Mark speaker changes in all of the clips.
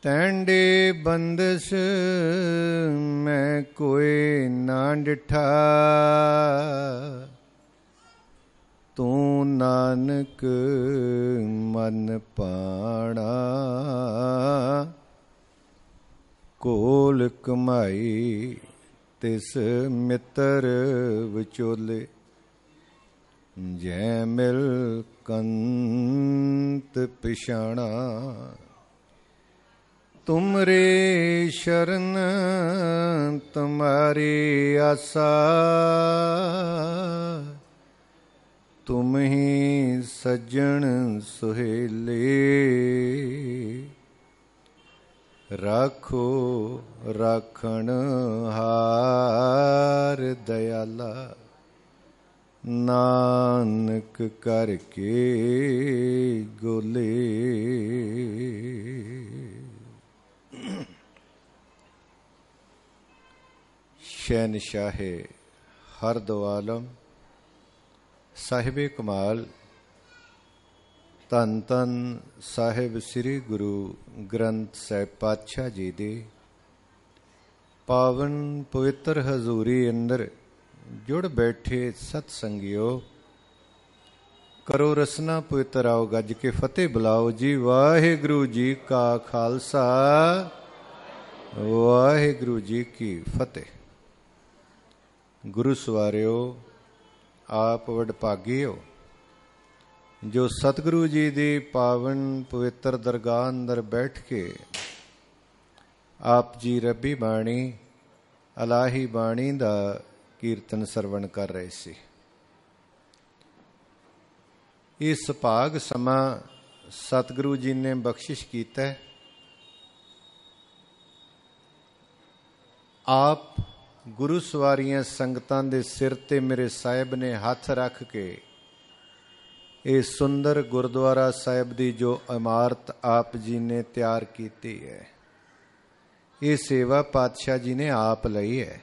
Speaker 1: ਤੈਂਡੇ ਬੰਦਸ ਮੈਂ ਕੋਈ ਨਾ ਡਿਠਾ, ਤੂੰ ਨਾਨਕ ਮਨ ਪਾਣਾ। ਕੋਲ ਕਮਾਈ ਤਿਸ ਮਿੱਤਰ ਵਿਚੋਲੇ, ਜੈ ਮਿਲ ਕੰਤ ਪਿਛਾਣਾ। ਤੁਮਰੇ ਸ਼ਰਨ ਤੁਮਾਰੀ ਆਸਾ, ਤੁਮ ਹੀ ਸੱਜਣ ਸੁਹੇਲੇ। ਰਾਖੋ ਰਾਖਣ ਹਾਰ ਦਇਆਲਾ, ਨਾਨਕ ਕਰਕੇ ਗੋਲੇ। ਸ਼ਹਿਨਸ਼ਾਹੇ ਹਰ ਦੋ ਆਲਮ ਸਾਹਿਬੇ ਕਮਾਲ, ਧੰਨ ਧੰਨ ਸਾਹਿਬ ਸ੍ਰੀ ਗੁਰੂ ਗ੍ਰੰਥ ਸਾਹਿਬ ਪਾਤਸ਼ਾਹ ਜੀ ਦੇ ਪਾਵਨ ਪਵਿੱਤਰ ਹਜ਼ੂਰੀ ਅੰਦਰ ਜੁੜ ਬੈਠੇ ਸਤ ਸੰਗਿਓ, ਕਰੋ ਰਸਨਾ ਪਵਿੱਤਰ ਆਓ ਗੱਜ ਕੇ ਫਤਿਹ ਬੁਲਾਓ ਜੀ। ਵਾਹਿਗੁਰੂ ਜੀ ਕਾ ਖਾਲਸਾ, ਵਾਹਿਗੁਰੂ ਜੀ ਕੀ ਫਤਿਹ। ਗੁਰੂ ਸਵਾਰਿਓ, ਆਪ ਵਡਭਾਗੀ ਹੋ ਜੋ ਸਤਿਗੁਰੂ ਜੀ ਦੀ ਪਾਵਨ ਪਵਿੱਤਰ ਦਰਗਾਹ ਅੰਦਰ ਬੈਠ ਕੇ ਆਪ ਜੀ ਰੱਬੀ ਬਾਣੀ, ਇਲਾਹੀ ਬਾਣੀ ਦਾ ਕੀਰਤਨ ਸਰਵਣ ਕਰ ਰਹੇ ਸੀ। ਇਹ ਸੁਭਾਗ ਸਮਾਂ ਸਤਿਗੁਰੂ ਜੀ ਨੇ ਬਖਸ਼ਿਸ਼ ਕੀਤਾ। ਆਪ ਗੁਰੂ ਸਵਾਰੀਆਂ ਸੰਗਤਾਂ ਦੇ ਸਿਰ ਤੇ ਮੇਰੇ ਸਾਹਿਬ ਨੇ ਹੱਥ ਰੱਖ ਕੇ ਇਹ ਸੁੰਦਰ ਗੁਰਦੁਆਰਾ ਸਾਹਿਬ ਦੀ ਜੋ ਇਮਾਰਤ ਆਪ ਜੀ ਨੇ ਤਿਆਰ ਕੀਤੀ ਹੈ, ਇਹ ਸੇਵਾ ਪਾਤਸ਼ਾਹ ਜੀ ਨੇ ਆਪ ਲਈ ਹੈ।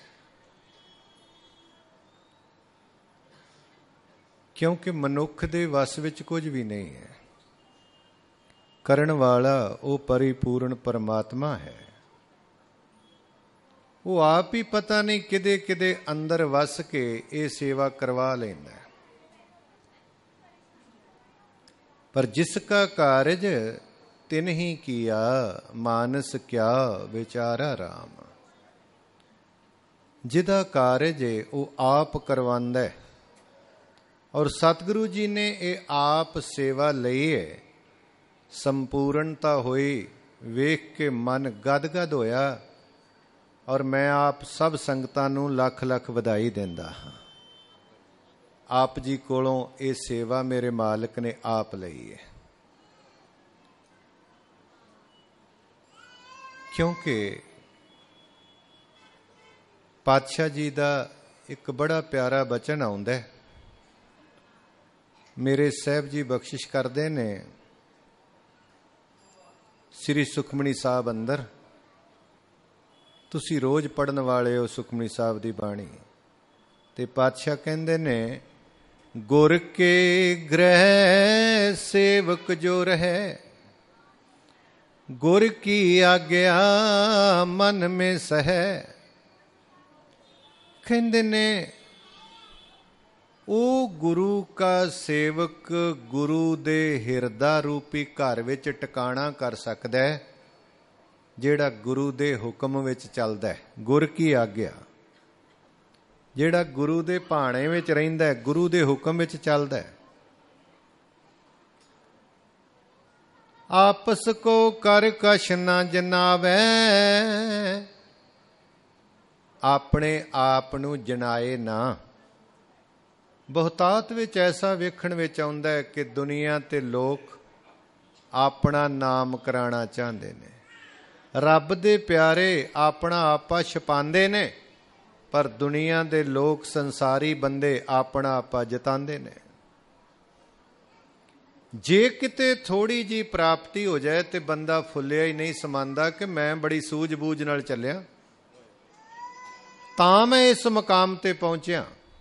Speaker 1: ਕਿਉਂਕਿ ਮਨੁੱਖ ਦੇ ਵੱਸ ਵਿੱਚ ਕੁਝ ਵੀ ਨਹੀਂ ਹੈ। ਕਰਨ ਵਾਲਾ ਉਹ ਪਰਿਪੂਰਨ ਪਰਮਾਤਮਾ ਹੈ। ਉਹ ਆਪ ਹੀ ਪਤਾ ਨਹੀਂ ਕਿਦੇ ਕਿਦੇ ਅੰਦਰ ਵਸ ਕੇ ਇਹ ਸੇਵਾ ਕਰਵਾ ਲੈਂਦਾ। ਪਰ ਜਿਸ ਕਾ ਕਾਰਜ ਤਿਨ ਹੀ ਕੀਆ, ਮਾਨਸ ਕਿਆ ਵਿਚਾਰਾ ਰਾਮ। ਜਿਹਦਾ ਕਾਰਜ ਹੈ ਉਹ ਆਪ ਕਰਵਾਉਂਦਾ ਹੈ। ਔਰ ਸਤਿਗੁਰੂ ਜੀ ਨੇ ਇਹ ਆਪ ਸੇਵਾ ਲਈ ਹੈ। ਸੰਪੂਰਨਤਾ ਹੋਈ ਵੇਖ ਕੇ ਮਨ ਗਦ-ਗਦ ਹੋਇਆ। ਔਰ ਮੈਂ ਆਪ ਸਭ ਸੰਗਤਾਂ ਨੂੰ ਲੱਖ ਲੱਖ ਵਧਾਈ ਦਿੰਦਾ ਹਾਂ। ਆਪ ਜੀ ਕੋਲੋਂ ਇਹ ਸੇਵਾ ਮੇਰੇ ਮਾਲਕ ਨੇ ਆਪ ਲਈ ਹੈ। ਕਿਉਂਕਿ ਪਾਤਸ਼ਾਹ ਜੀ ਦਾ ਇੱਕ ਬੜਾ ਪਿਆਰਾ ਬਚਨ ਆਉਂਦਾ ਹੈ। ਮੇਰੇ ਸਾਹਿਬ ਜੀ ਬਖਸ਼ਿਸ਼ ਕਰਦੇ ਨੇ ਸ੍ਰੀ ਸੁਖਮਨੀ ਸਾਹਿਬ ਅੰਦਰ। ਤੁਸੀਂ ਰੋਜ਼ ਪੜ੍ਹਨ ਵਾਲੇ ਹੋ ਸੁਖਮਨੀ ਸਾਹਿਬ ਦੀ ਬਾਣੀ। ਤੇ ਪਾਤਸ਼ਾਹ ਕਹਿੰਦੇ ਨੇ, ਗੁਰ ਕੇ ਗ੍ਰਹਿ ਸੇਵਕ ਜੋ ਰਹੇ, ਗੁਰ ਕੀ ਆਗਿਆ ਮਨ ਮੇ ਸਹੈ। ਕਹਿੰਦੇ ਨੇ ਉਹ ਗੁਰੂ ਕਾ ਸੇਵਕ ਗੁਰੂ ਦੇ ਹਿਰਦਾ ਰੂਪੀ ਘਰ ਵਿੱਚ ਟਿਕਾਣਾ ਕਰ ਸਕਦਾ ਹੈ, ਜਿਹੜਾ ਗੁਰੂ ਦੇ ਹੁਕਮ ਵਿੱਚ ਚੱਲਦਾ ਹੈ। ਗੁਰ ਕੀ ਆਗਿਆ, ਜਿਹੜਾ ਗੁਰੂ ਦੇ ਭਾਣੇ ਵਿੱਚ ਰਹਿੰਦਾ ਹੈ, ਗੁਰੂ ਦੇ ਹੁਕਮ ਵਿੱਚ ਚੱਲਦਾ ਹੈ। ਆਪਸ ਕੋ ਕਰ ਕਛ ਨਾ ਜਨਾਵੈ, ਆਪਣੇ ਆਪ ਨੂੰ ਜਨਾਏ ਨਾ। ਬਹੁਤਾਤ ਵਿੱਚ ਐਸਾ ਵੇਖਣ ਵਿੱਚ ਆਉਂਦਾ ਹੈ ਕਿ ਦੁਨੀਆ ਤੇ ਲੋਕ ਆਪਣਾ ਨਾਮ ਕਰਾਉਣਾ ਚਾਹੁੰਦੇ ਨੇ। ਰੱਬ ਦੇ ਪਿਆਰੇ ਆਪਣਾ ਆਪਾ ਛਪਾਉਂਦੇ ਨੇ, ਪਰ ਦੁਨੀਆ ਦੇ ਲੋਕ, ਸੰਸਾਰੀ ਬੰਦੇ ਆਪਣਾ ਆਪਾ ਜਤਾਉਂਦੇ ਨੇ। ਜੇ ਕਿਤੇ ਥੋੜੀ ਜੀ ਪ੍ਰਾਪਤੀ ਹੋ ਜਾਏ ਤੇ ਬੰਦਾ ਫੁੱਲਿਆ ਹੀ ਨਹੀਂ ਸਮਾਂਦਾ ਕਿ ਮੈਂ ਬੜੀ ਸੂਝ-ਬੂਝ ਨਾਲ ਚੱਲਿਆ ਤਾਂ ਮੈਂ ਇਸ ਮੁਕਾਮ ਤੇ ਪਹੁੰਚਿਆ।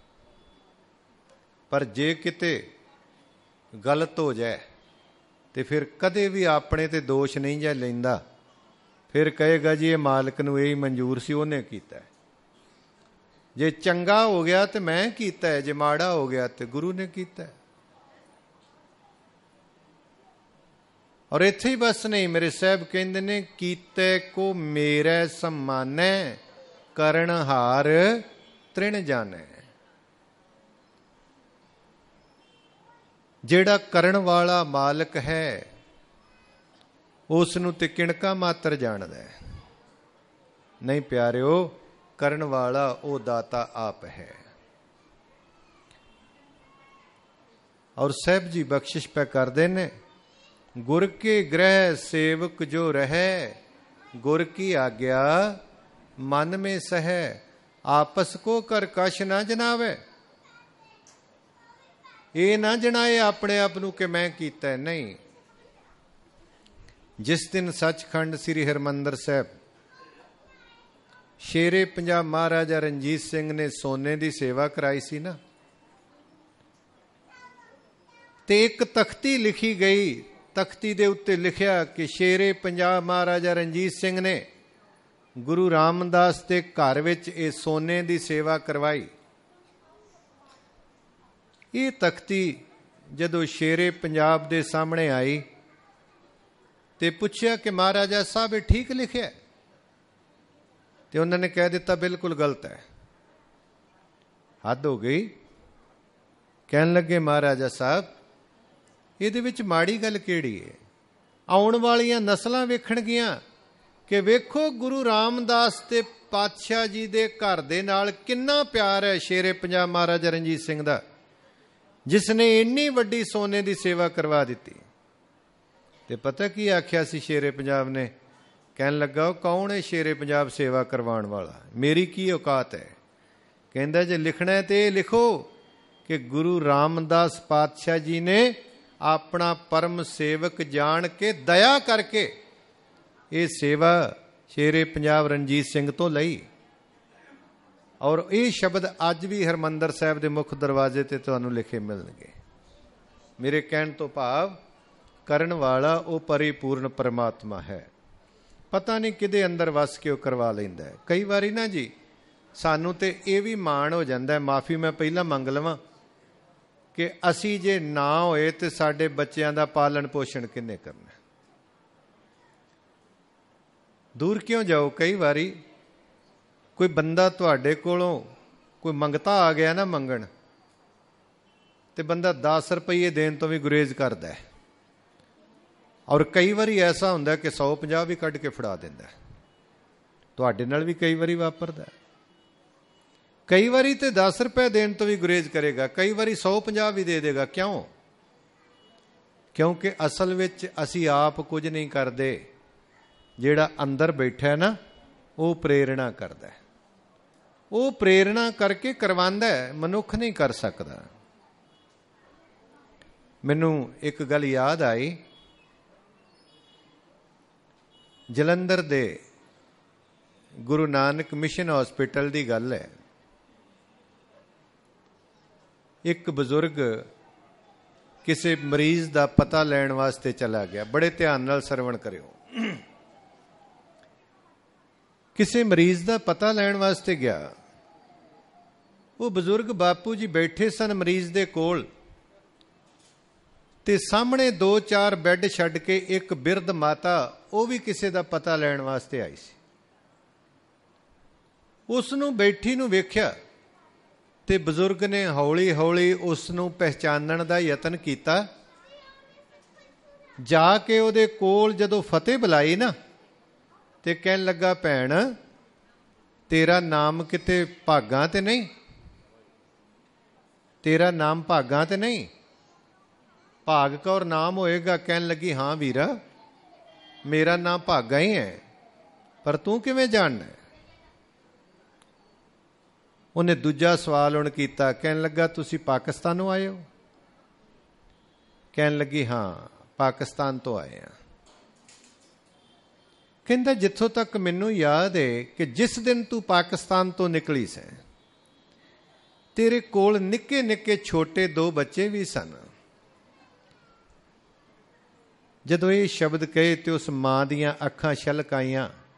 Speaker 1: ਪਰ ਜੇ ਕਿਤੇ ਗਲਤ ਹੋ ਜਾਏ ਤੇ ਫਿਰ ਕਦੇ ਵੀ ਆਪਣੇ ਤੇ ਦੋਸ਼ ਨਹੀਂ ਜਾ ਲੈਂਦਾ फिर कहेगा जी ये मालिक नूं यही मंजूर सी, उन्हें कीता। जे चंगा हो गया तो मैं कीता है, जे माड़ा हो गया तो गुरु ने कीता। और इत्थे ही बस नहीं, मेरे साहब कहते ने कीते को मेरे सम्मानै, करण हार तृण जाने। जेड़ा करण वाला मालिक है उस नूं ते किणका मात्र जानदा है। नहीं प्यारिओ, करण वाला वो दाता आप है। और साहब जी बख्शिश पे करते ने, गुर के ग्रह सेवक जो रहे, गुर की आज्ञा मन में सह, आपस को कर कश ना जनावे। ये ना जनाए अपने आप नूं कि मैं कीता है, नहीं। जिस दिन सचखंड श्री हरमंदर साहब शेरे पंजाब महाराजा रणजीत सिंह ने सोने की सेवा कराई सी ना, ते एक तख्ती लिखी गई, तख्ती दे उत्ते लिखिया कि शेरे पंजाब महाराजा रणजीत सिंह ने गुरु रामदास के घर विच ये सोने की सेवा करवाई। ये तख्ती जदों शेरे पंजाब के सामने आई ते पूछया कि महाराजा साहब ये ठीक लिखिया? तो उन्होंने कह दिता बिल्कुल गलत है। हद हो गई। कहन लगे महाराजा साहब इहदे विच माड़ी गल किहड़ी है? आउण वालियां नस्लां वेखणगियां कि वेखो गुरु रामदास ते पातशाह जी दे घर दे नाल किन्ना प्यार है शेरे पंजाब महाराजा रणजीत सिंह दा, जिसने इन्नी वड्डी सोने की सेवा करवा दी। ते पता की आख्या सी शेरे पंजाब ने? कहन लगा कौन है शेरे पंजाब सेवा करवाण वाला, मेरी की औकात है? कहंदा जे लिखना है तो लिखो कि गुरु रामदास पातशाह जी ने अपना परम सेवक जान के दया करके ये सेवा शेरे पंजाब रणजीत सिंह तो लई। और ये शब्द अज भी हरमंदर साहब के मुख दरवाजे ते तुहानूं लिखे मिलणगे। मेरे कहण तो भाव करण वाला वो परिपूर्ण परमात्मा है। पता नहीं किदे अंदर वस के वो करवा लैंदा है। कई बारी ना जी सानू ते ये भी माण हो जाता है, माफ़ी मैं पहला मंग लवां, कि असी जे ना होए तो साडे बच्चों का पालन पोषण किन्ने करना? दूर क्यों जाओ? कई बारी कोई बंदा तुहाडे कोलों कोई मंगता आ गया ना मंगण, तो बंदा 10 रुपये देन तो भी गुरेज करता है। और कई बारी ऐसा होंदा कि 150 भी कढ़ के फड़ा दिंदा। तुहाडे नाल भी कई बारी वापरदा। कई बारी तो 10 रुपए देन तो भी गुरेज करेगा, कई बारी 150 भी दे देगा। क्यों? क्योंकि असल विच असी आप कुछ नहीं करते, जिहड़ा अंदर बैठा है ना वो प्रेरणा करदा है। वो प्रेरणा करके करवांदा है, मनुख नहीं कर सकता। मैनू एक गल याद आई, जलंधर दे गुरु नानक मिशन हॉस्पिटल की गल है। एक बजुर्ग किसी मरीज का पता लैण वास्ते चला गया। बड़े ध्यान नाल सरवण करियो। किसी मरीज का पता लैण वास्ते गया। वो बजुर्ग बापू जी बैठे सन मरीज दे कोल, ते सामने 2-4 बैड छड्ड के एक बिरध माता वो भी किसी का पता लैण वास्ते आई सी। उसनू बैठी नू वेख्या ते बजुर्ग ने हौली हौली उसनू पहचानण दा यतन किया। जाके उहदे कोल जदों फतेह बुलाई ना, ते कहन लगा भैण तेरा नाम किते भागां ते नहीं? तेरा नाम भागां ते नहीं? भाग कौर नाम होएगा। कहन लगी हाँ वीरा मेरा नाम भागा ही है, पर तू किवें जानना है? उन्हें दूजा सवाल उन किया। कहन लगा तुसी पाकिस्तानों आए हो? कहन लगी हाँ पाकिस्तान तो आए हैं। कहंदा जिथों तक मैनू याद है कि जिस दिन तू पाकिस्तान तो निकली से तेरे कोल निक्के निक्के छोटे 2 बच्चे भी सन। जदों ये शब्द कहे तो उस मां दियां अखां छलक आईयां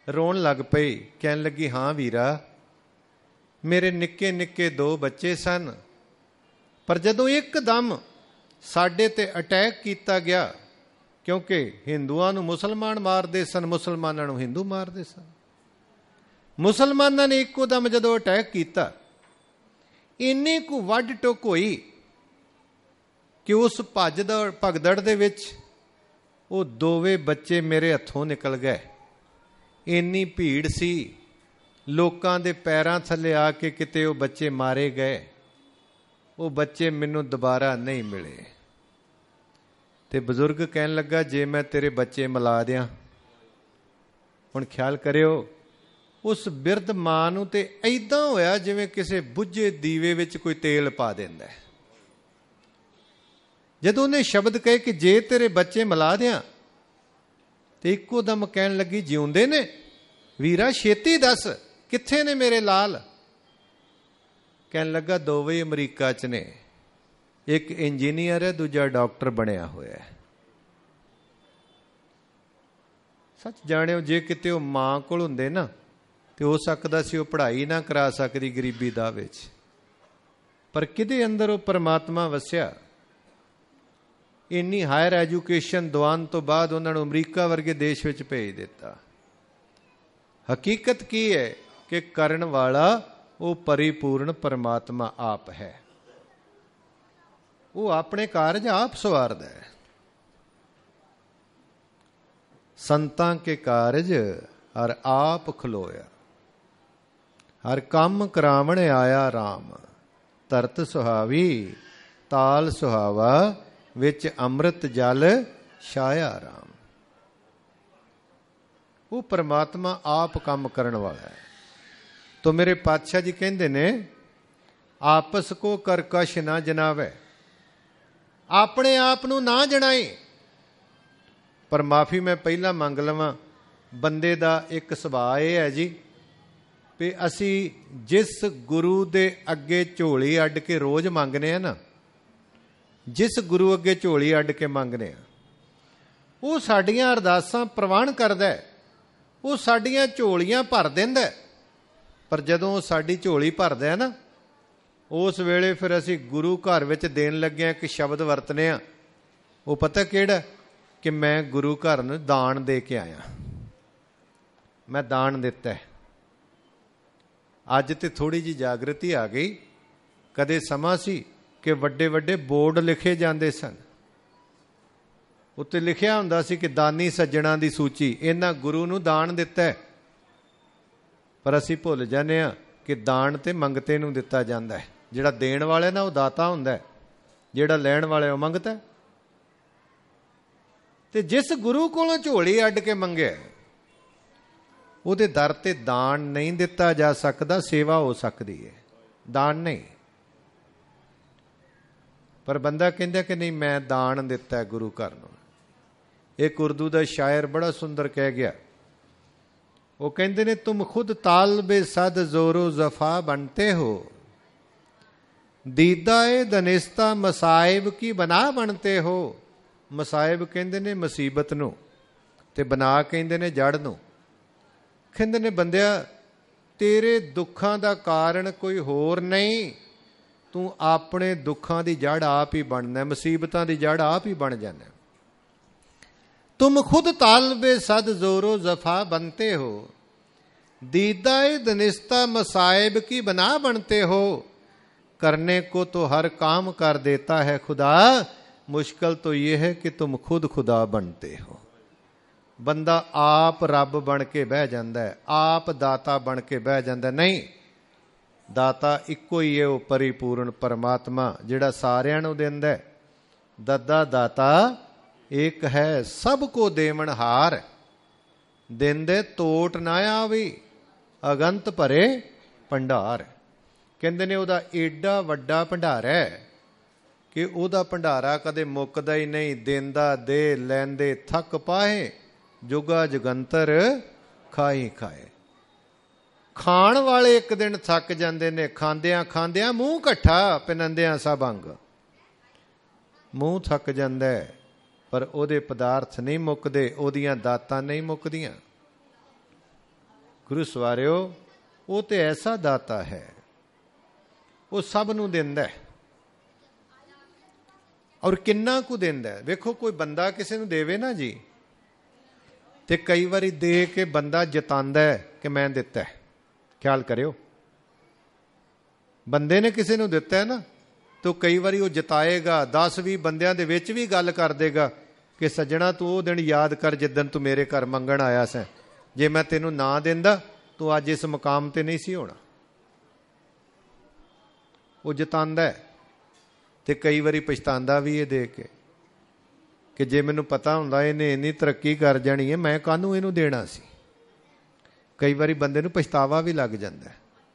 Speaker 1: रोन लग पई, कहन लगी हाँ वीरा, मेरे निक्के निक्के 2 बच्चे सन, पर जदों एकदम साडे ते अटैक किया गया, क्योंकि हिंदुआं नूं मुसलमान मारदे सन, मुसलमानां नूं हिंदू मारदे सन, मुसलमानां ने इक्को दम जदों अटैक किया, इन्नी कु वड्ड टुक होई कि उस भगदड़ दे विच वो 2 बच्चे मेरे हथों निकल गए। इन्नी भीड़ सी, लोकां दे पैरां थल्ले आके किते वो बच्चे मारे गए। वो बच्चे मैनू दोबारा नहीं मिले। ते बजुर्ग कहन लगा, जे मैं तेरे बच्चे मिला दियां, हुण ख्याल करियो, उस बिरध मां नूं ते ऐदां होया जिवें किसे बुझे दीवे विच कोई तेल पा दिंदा है। जदों उन्हें शब्द कहे कि जे तेरे बच्चे मिला दियां, ते इक्को दम कहन लगी, जिउंदे ने वीरा, छेती दस कित्थे ने मेरे लाल। कहन लगा 2 अमरीका च ने, एक इंजीनियर है, दूजा डॉक्टर बनया होया है। सच जाणियो, जे किते वो मां कोल हुंदे ना, ते हो सकदा सी वो पढ़ाई ना करा सकदी गरीबी दा विच, पर किदे अंदर वो परमात्मा वसिया। इन्नी हायर एजुकेशन दवान तो बाद उन्होंने अमरीका वर्गे देश में भेज दिता। हकीकत की है कि करन वाला वो परिपूर्ण परमात्मा आप है। वो अपने कारज आप सवारदा है। संतां के कारज हर आप खलोया, हर काम करावण आया राम। तरत सुहावी ताल सुहावा, विच अमृत जल छाया राम। वो परमात्मा आप काम करन वाला है। तो मेरे पातशाह जी कहते ने, आपस को करकश ना जनावे, अपने आप नूं ना जनाई। पर माफी मैं पहला मंग लवां, बंदे दा एक सुभाअ यह है जी भी असी जिस गुरु दे अगे झोली अड्ड के रोज मंगने हैं ना, जिस गुरु अगे झोली अड्ड के मंगने, वो साडियां अरदासां प्रवान करदा है, वो साडियां झोलियां भर दिंदा है। पर जदों साडी झोली भरदा है ना, उस वेले फिर असी गुरु घर विच देन लगे एक शब्द वरतने आ, वो पता किहड़ा, कि मैं गुरु घर नूं दान दे के आया, मैं दान दिता है। अज ते थोड़ी जी जागृति आ गई। कदे समा सी कि वड्डे वड्डे बोर्ड लिखे जाते सन, उत्ते लिखिया हुंदा सी कि दानी सज्जणा दी सूची, इन्हां गुरु नूं दान दिता है। पर असी भुल जाने आ कि दान ते मंगते नूं दिता जांदा है। जिहड़ा देण वाला ना वो दाता हुंदा है, जिहड़ा लैण वाला वो मंगता है। ते जिस गुरु कोलों झोली अड्ड के मंगे, ਉਹਦੇ दर ते दान नहीं दिता जा सकता, सेवा हो सकती है, दान नहीं। पर बंदा कहता कि नहीं मैं दान दिता है गुरु घर नूं। एक उर्दू का शायर बड़ा सुंदर कह गया, वो कहते ने, तुम खुद तालबे सद जोरो जफा बनते हो, दीदाए दनिस्ता मसाइब की बना बनते हो। मसाइब कहते ने मुसीबत नूं, ते बना कहते ने जड़ नूं। कहते ने बंदिया तेरे दुखां दा कारण कोई होर नहीं, तू अपने दुखां दी जड़ आप ही बनना, मुसीबतां दी जड़ आप ही बन जाना। तुम खुद तालबे सद जोरो जफा बनते हो, दीदाए दनिस्ता मसाइब की बना बनते हो। करने को तो हर काम कर देता है खुदा, मुश्किल तो यह है कि तुम खुद खुदा बनते हो। बंदा आप रब बन के बह जाता है, आप दाता बन के बह जाता। नहीं, दाता इको ही है, वो परिपूर्ण परमात्मा जिहड़ा सारियां नूं दिंदा है। दद्दा दाता एक है, सबको देवण हार, दिंदे तोट ना आवी, अगंत भरे भंडार। कहंदे ने उहदा एडा वड्डा भंडार है कि उहदा भंडारा कदे मुकदा ही नहीं। देंदा दे, लैंदे थक पाए, जुगा जगंतर खाई खाए। खाण वाले एक दिन थक जाते ने, खांदियां खांदियां मूँह कट्ठा, पिनंदियां सब अंग। मूँह थक जाता है पर ओदे पदार्थ नहीं मुकदे, ओदियां दातां नहीं मुकदियां। ਗੁਰੂ ਸਵਾਰਿਓ, ਉਹ ਤੇ ਐਸਾ ਦਾਤਾ ਹੈ, ਉਹ ਸਭ ਨੂੰ ਦਿੰਦਾ ਹੈ। ਔਰ ਕਿੰਨਾ ਕੁ ਦਿੰਦਾ ਹੈ। ਵੇਖੋ, ਕੋਈ ਬੰਦਾ ਕਿਸੇ ਨੂੰ ਦੇਵੇ ਨਾ ਜੀ, ਤੇ ਕਈ ਵਾਰੀ ਦੇ ਕੇ ਬੰਦਾ ਜਤਾਂਦਾ ਹੈ ਕਿ ਮੈਂ ਦਿੱਤਾ ਹੈ। ਖਿਆਲ ਕਰਿਓ, ਬੰਦੇ ਨੇ ਕਿਸੇ ਨੂੰ ਦਿੱਤਾ ਹੈ ਨਾ, ਤਾਂ ਕਈ ਵਾਰੀ ਉਹ ਜਤਾਏਗਾ, 10-20 ਬੰਦਿਆਂ ਦੇ ਵਿੱਚ ਵੀ ਗੱਲ ਕਰ ਦੇਗਾ ਕਿ ਸੱਜਣਾ, ਤੂੰ ਉਹ ਦਿਨ ਯਾਦ ਕਰ ਜਿੱਦਣ ਤੂੰ ਮੇਰੇ ਘਰ ਮੰਗਣ ਆਇਆ ਸੈਂ, ਜੇ ਮੈਂ ਤੈਨੂੰ ਨਾ ਦਿੰਦਾ ਤੂੰ ਅੱਜ ਇਸ ਮੁਕਾਮ ਤੇ ਨਹੀਂ ਸੀ ਹੋਣਾ। ਉਹ ਜਤਾਂਦਾ ਹੈ, ਤੇ ਕਈ ਵਾਰੀ ਪਛਤਾਉਂਦਾ ਵੀ ਇਹ ਦੇ ਕੇ ਕਿ ਜੇ ਮੈਨੂੰ ਪਤਾ ਹੁੰਦਾ ਇਹਨੇ ਇੰਨੀ ਤਰੱਕੀ ਕਰ ਜਾਣੀ ਹੈ, ਮੈਂ ਕਾਹਨੂੰ ਇਹਨੂੰ ਦੇਣਾ ਸੀ। ਕਈ ਵਾਰੀ ਬੰਦੇ ਨੂੰ ਪਛਤਾਵਾ ਵੀ ਲੱਗ ਜਾਂਦਾ ਹੈ।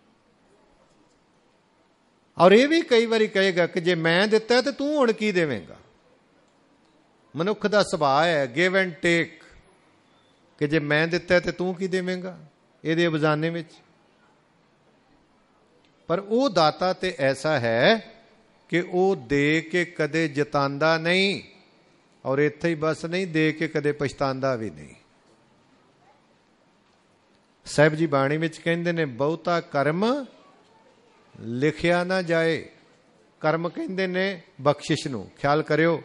Speaker 1: ਔਰ ਇਹ ਵੀ ਕਈ ਵਾਰੀ ਕਹੇਗਾ ਕਿ ਜੇ ਮੈਂ ਦਿੱਤਾ ਤੇ ਤੂੰ ਹੁਣ ਕੀ ਦੇਵੇਂਗਾ। ਮਨੁੱਖ ਦਾ ਸੁਭਾਅ ਹੈ ਗਿਵ ਐਂਡ ਟੇਕ, ਕਿ ਜੇ ਮੈਂ ਦਿੱਤਾ ਤੇ ਤੂੰ ਕੀ ਦੇਵੇਂਗਾ ਇਹਦੇ ਬਜ਼ਾਨੇ ਵਿੱਚ। ਪਰ ਉਹ ਦਾਤਾ ਤੇ ਐਸਾ ਹੈ ਕਿ ਉਹ ਦੇ ਕੇ ਕਦੇ ਜਤਾਂਦਾ ਨਹੀਂ, ਔਰ ਇੱਥੇ ਹੀ ਬਸ ਨਹੀਂ, ਦੇ ਕੇ ਕਦੇ ਪਛਤਾਂਦਾ ਵੀ ਨਹੀਂ। ਸਾਹਿਬ ਜੀ ਬਾਣੀ ਵਿੱਚ ਕਹਿੰਦੇ ਨੇ, ਬਹੁਤਾ ਕਰਮ ਲਿਖਿਆ ਨਾ ਜਾਏ। ਕਰਮ ਕਹਿੰਦੇ ਨੇ ਬਖਸ਼ਿਸ਼ ਨੂੰ। ਖਿਆਲ ਕਰਿਓ,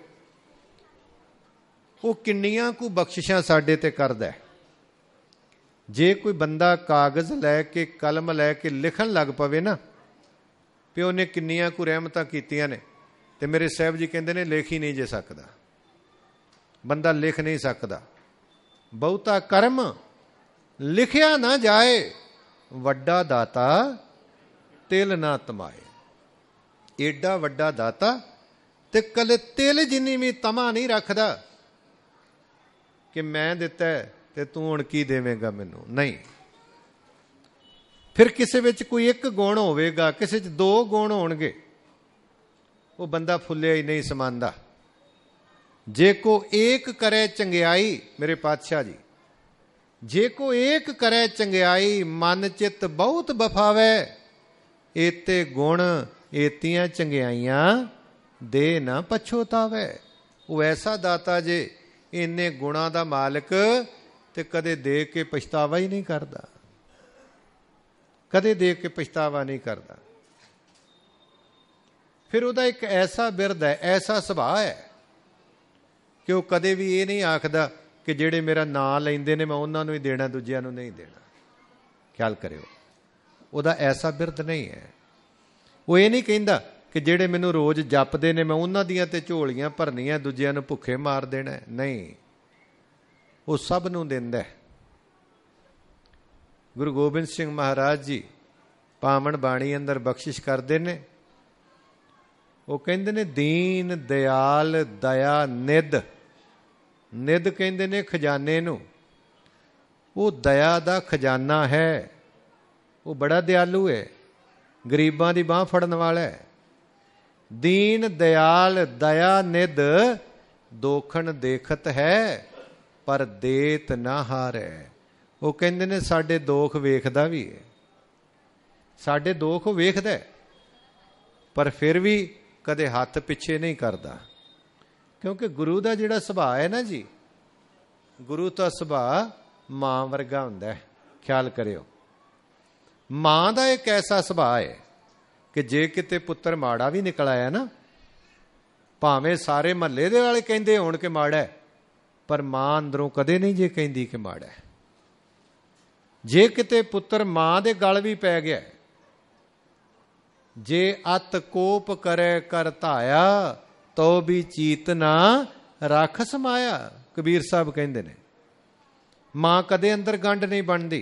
Speaker 1: ਉਹ ਕਿੰਨੀਆਂ ਕੁ ਬਖਸ਼ਿਸ਼ਾਂ ਸਾਡੇ ਤੇ ਕਰਦਾ। ਜੇ ਕੋਈ ਬੰਦਾ ਕਾਗਜ਼ ਲੈ ਕੇ, ਕਲਮ ਲੈ ਕੇ ਲਿਖਣ ਲੱਗ ਪਵੇ ਨਾ, ਵੀ ਉਹਨੇ ਕਿੰਨੀਆਂ ਕੁ ਰਹਿਮਤਾਂ ਕੀਤੀਆਂ ਨੇ, ਤੇ ਮੇਰੇ ਸਾਹਿਬ ਜੀ ਕਹਿੰਦੇ ਨੇ ਲਿਖ ਹੀ ਨਹੀਂ ਜੇ ਸਕਦਾ, ਬੰਦਾ ਲਿਖ ਨਹੀਂ ਸਕਦਾ। ਬਹੁਤਾ ਕਰਮ ਲਿਖਿਆ ਨਾ ਜਾਏ, ਵੱਡਾ ਦਾਤਾ ਤਿਲ ਨਾ ਤਮਾਏ। ਏਡਾ ਵੱਡਾ ਦਾਤਾ ਤੇ ਕਦੇ ਤਿਲ ਜਿੰਨੀ ਵੀ ਤਮਾ ਨਹੀਂ ਰੱਖਦਾ ਕਿ ਮੈਂ ਦਿੱਤਾ ਤੇ ਤੂੰ ਹੁਣ ਕੀ ਦੇਵੇਂਗਾ ਮੈਨੂੰ। ਨਹੀਂ, ਫਿਰ ਕਿਸੇ ਵਿੱਚ ਕੋਈ ਇੱਕ ਗੁਣ ਹੋਵੇਗਾ, ਕਿਸੇ 'ਚ 2 ਗੁਣ ਹੋਣਗੇ, ਉਹ ਬੰਦਾ ਫੁੱਲਿਆ ਹੀ ਨਹੀਂ ਸਮਾਂਦਾ। ਜੇ ਕੋ ਏਕ ਕਰੇ ਚੰਗਿਆਈ, ਮੇਰੇ ਪਾਤਸ਼ਾਹ ਜੀ, ਜੇ ਕੋ ਏਕ ਕਰੇ ਚੰਗਿਆਈ, ਮਨ ਚਿੱਤ ਬਹੁਤ ਬਫਾਵੇ, ਏਤੇ ਗੁਣ ਏਤੀਆਂ ਚੰਗਿਆਈਆਂ ਦੇ ਨਾ ਪਛੋਤਾਵੇ। ਉਹ ਐਸਾ ਦਾਤਾ ਜੇ, ਇੰਨੇ ਗੁਣਾਂ ਦਾ ਮਾਲਕ, ਤੇ ਕਦੇ ਦੇ ਕੇ ਪਛਤਾਵਾ ਹੀ ਨਹੀਂ ਕਰਦਾ, ਕਦੇ ਦੇ ਕੇ ਪਛਤਾਵਾ ਨਹੀਂ ਕਰਦਾ। ਫਿਰ ਉਹਦਾ ਇੱਕ ਐਸਾ ਬਿਰਦ ਹੈ, ਐਸਾ ਸੁਭਾਅ ਹੈ ਕਿ ਉਹ ਕਦੇ ਵੀ ਇਹ ਨਹੀਂ ਆਖਦਾ ਕਿ ਜਿਹੜੇ ਮੇਰਾ ਨਾਂ ਲੈਂਦੇ ਨੇ ਮੈਂ ਉਹਨਾਂ ਨੂੰ ਹੀ ਦੇਣਾ, ਦੂਜਿਆਂ ਨੂੰ ਨਹੀਂ ਦੇਣਾ। ਖਿਆਲ ਕਰਿਓ, ਉਹਦਾ ਐਸਾ ਬਿਰਦ ਨਹੀਂ ਹੈ। ਉਹ ਇਹ ਨਹੀਂ ਕਹਿੰਦਾ ਕਿ ਜਿਹੜੇ ਮੈਨੂੰ ਰੋਜ਼ ਜਪਦੇ ਨੇ ਮੈਂ ਉਹਨਾਂ ਦੀਆਂ ਤੇ ਝੋਲੀਆਂ ਭਰਨੀਆਂ, ਦੂਜਿਆਂ ਨੂੰ ਭੁੱਖੇ ਮਾਰ ਦੇਣਾ। ਨਹੀਂ, ਉਹ ਸਭ ਨੂੰ ਦਿੰਦਾ। ਗੁਰੂ ਗੋਬਿੰਦ ਸਿੰਘ ਮਹਾਰਾਜ ਜੀ ਪਾਵਨ ਬਾਣੀ ਅੰਦਰ ਬਖਸ਼ਿਸ਼ ਕਰਦੇ ਨੇ। ਉਹ ਕਹਿੰਦੇ ਨੇ, ਦੀਨ ਦਿਆਲ ਦਇਆ ਨਿਧ। ਨਿਧ ਕਹਿੰਦੇ ਨੇ ਖਜ਼ਾਨੇ ਨੂੰ। ਉਹ ਦਇਆ ਦਾ ਖਜ਼ਾਨਾ ਹੈ, ਉਹ ਬੜਾ ਦਿਆਲੂ ਹੈ, ਗਰੀਬਾਂ ਦੀ ਬਾਂਹ ਫੜਨ ਵਾਲਾ ਹੈ। ਦੀਨ ਦਿਆਲ ਦਇਆ ਨਿਧ, ਦੋਖਣ ਦੇਖਤ ਹੈ ਪਰ ਦੇਤ ਨਾ ਹਾਰੈ। ਉਹ ਕਹਿੰਦੇ ਨੇ ਸਾਡੇ ਦੋਖ ਵੇਖਦਾ ਵੀ ਹੈ, ਸਾਡੇ ਦੋਖ ਉਹ ਵੇਖਦਾ ਹੈ, ਪਰ ਫਿਰ ਵੀ ਕਦੇ ਹੱਥ ਪਿੱਛੇ ਨਹੀਂ ਕਰਦਾ। ਕਿਉਂਕਿ ਗੁਰੂ ਦਾ ਜਿਹੜਾ ਸੁਭਾਅ ਹੈ ਨਾ ਜੀ, ਗੁਰੂ ਦਾ ਸੁਭਾਅ ਮਾਂ ਵਰਗਾ ਹੁੰਦਾ ਹੈ। ਖਿਆਲ ਕਰਿਓ, ਮਾਂ ਦਾ ਇੱਕ ਐਸਾ ਸੁਭਾਅ ਹੈ ਕਿ ਜੇ ਕਿਤੇ ਪੁੱਤਰ ਮਾੜਾ ਵੀ ਨਿਕਲ ਆਇਆ ਨਾ, ਭਾਵੇਂ ਸਾਰੇ ਮਹੱਲੇ ਦੇ ਵਾਲੇ ਕਹਿੰਦੇ ਹੋਣ ਕਿ ਮਾੜਾ ਹੈ, ਪਰ ਮਾਂ ਅੰਦਰੋਂ ਕਦੇ ਨਹੀਂ ਜੇ ਕਹਿੰਦੀ ਕਿ ਮਾੜਾ ਹੈ। ਜੇ ਕਿਤੇ ਪੁੱਤਰ ਮਾਂ ਦੇ ਗਲ ਵੀ ਪੈ ਗਿਆ, ਜੇ ਅਤ ਕੋਪ ਕਰੇ ਕਰ ਧਾਇਆ, ਤੋ ਵੀ ਚੀਤ ਨਾ ਰੱਖ ਸਮਾਇਆ। ਕਬੀਰ ਸਾਹਿਬ ਕਹਿੰਦੇ ਨੇ, ਮਾਂ ਕਦੇ ਅੰਦਰ ਗੰਢ ਨਹੀਂ ਬਣਦੀ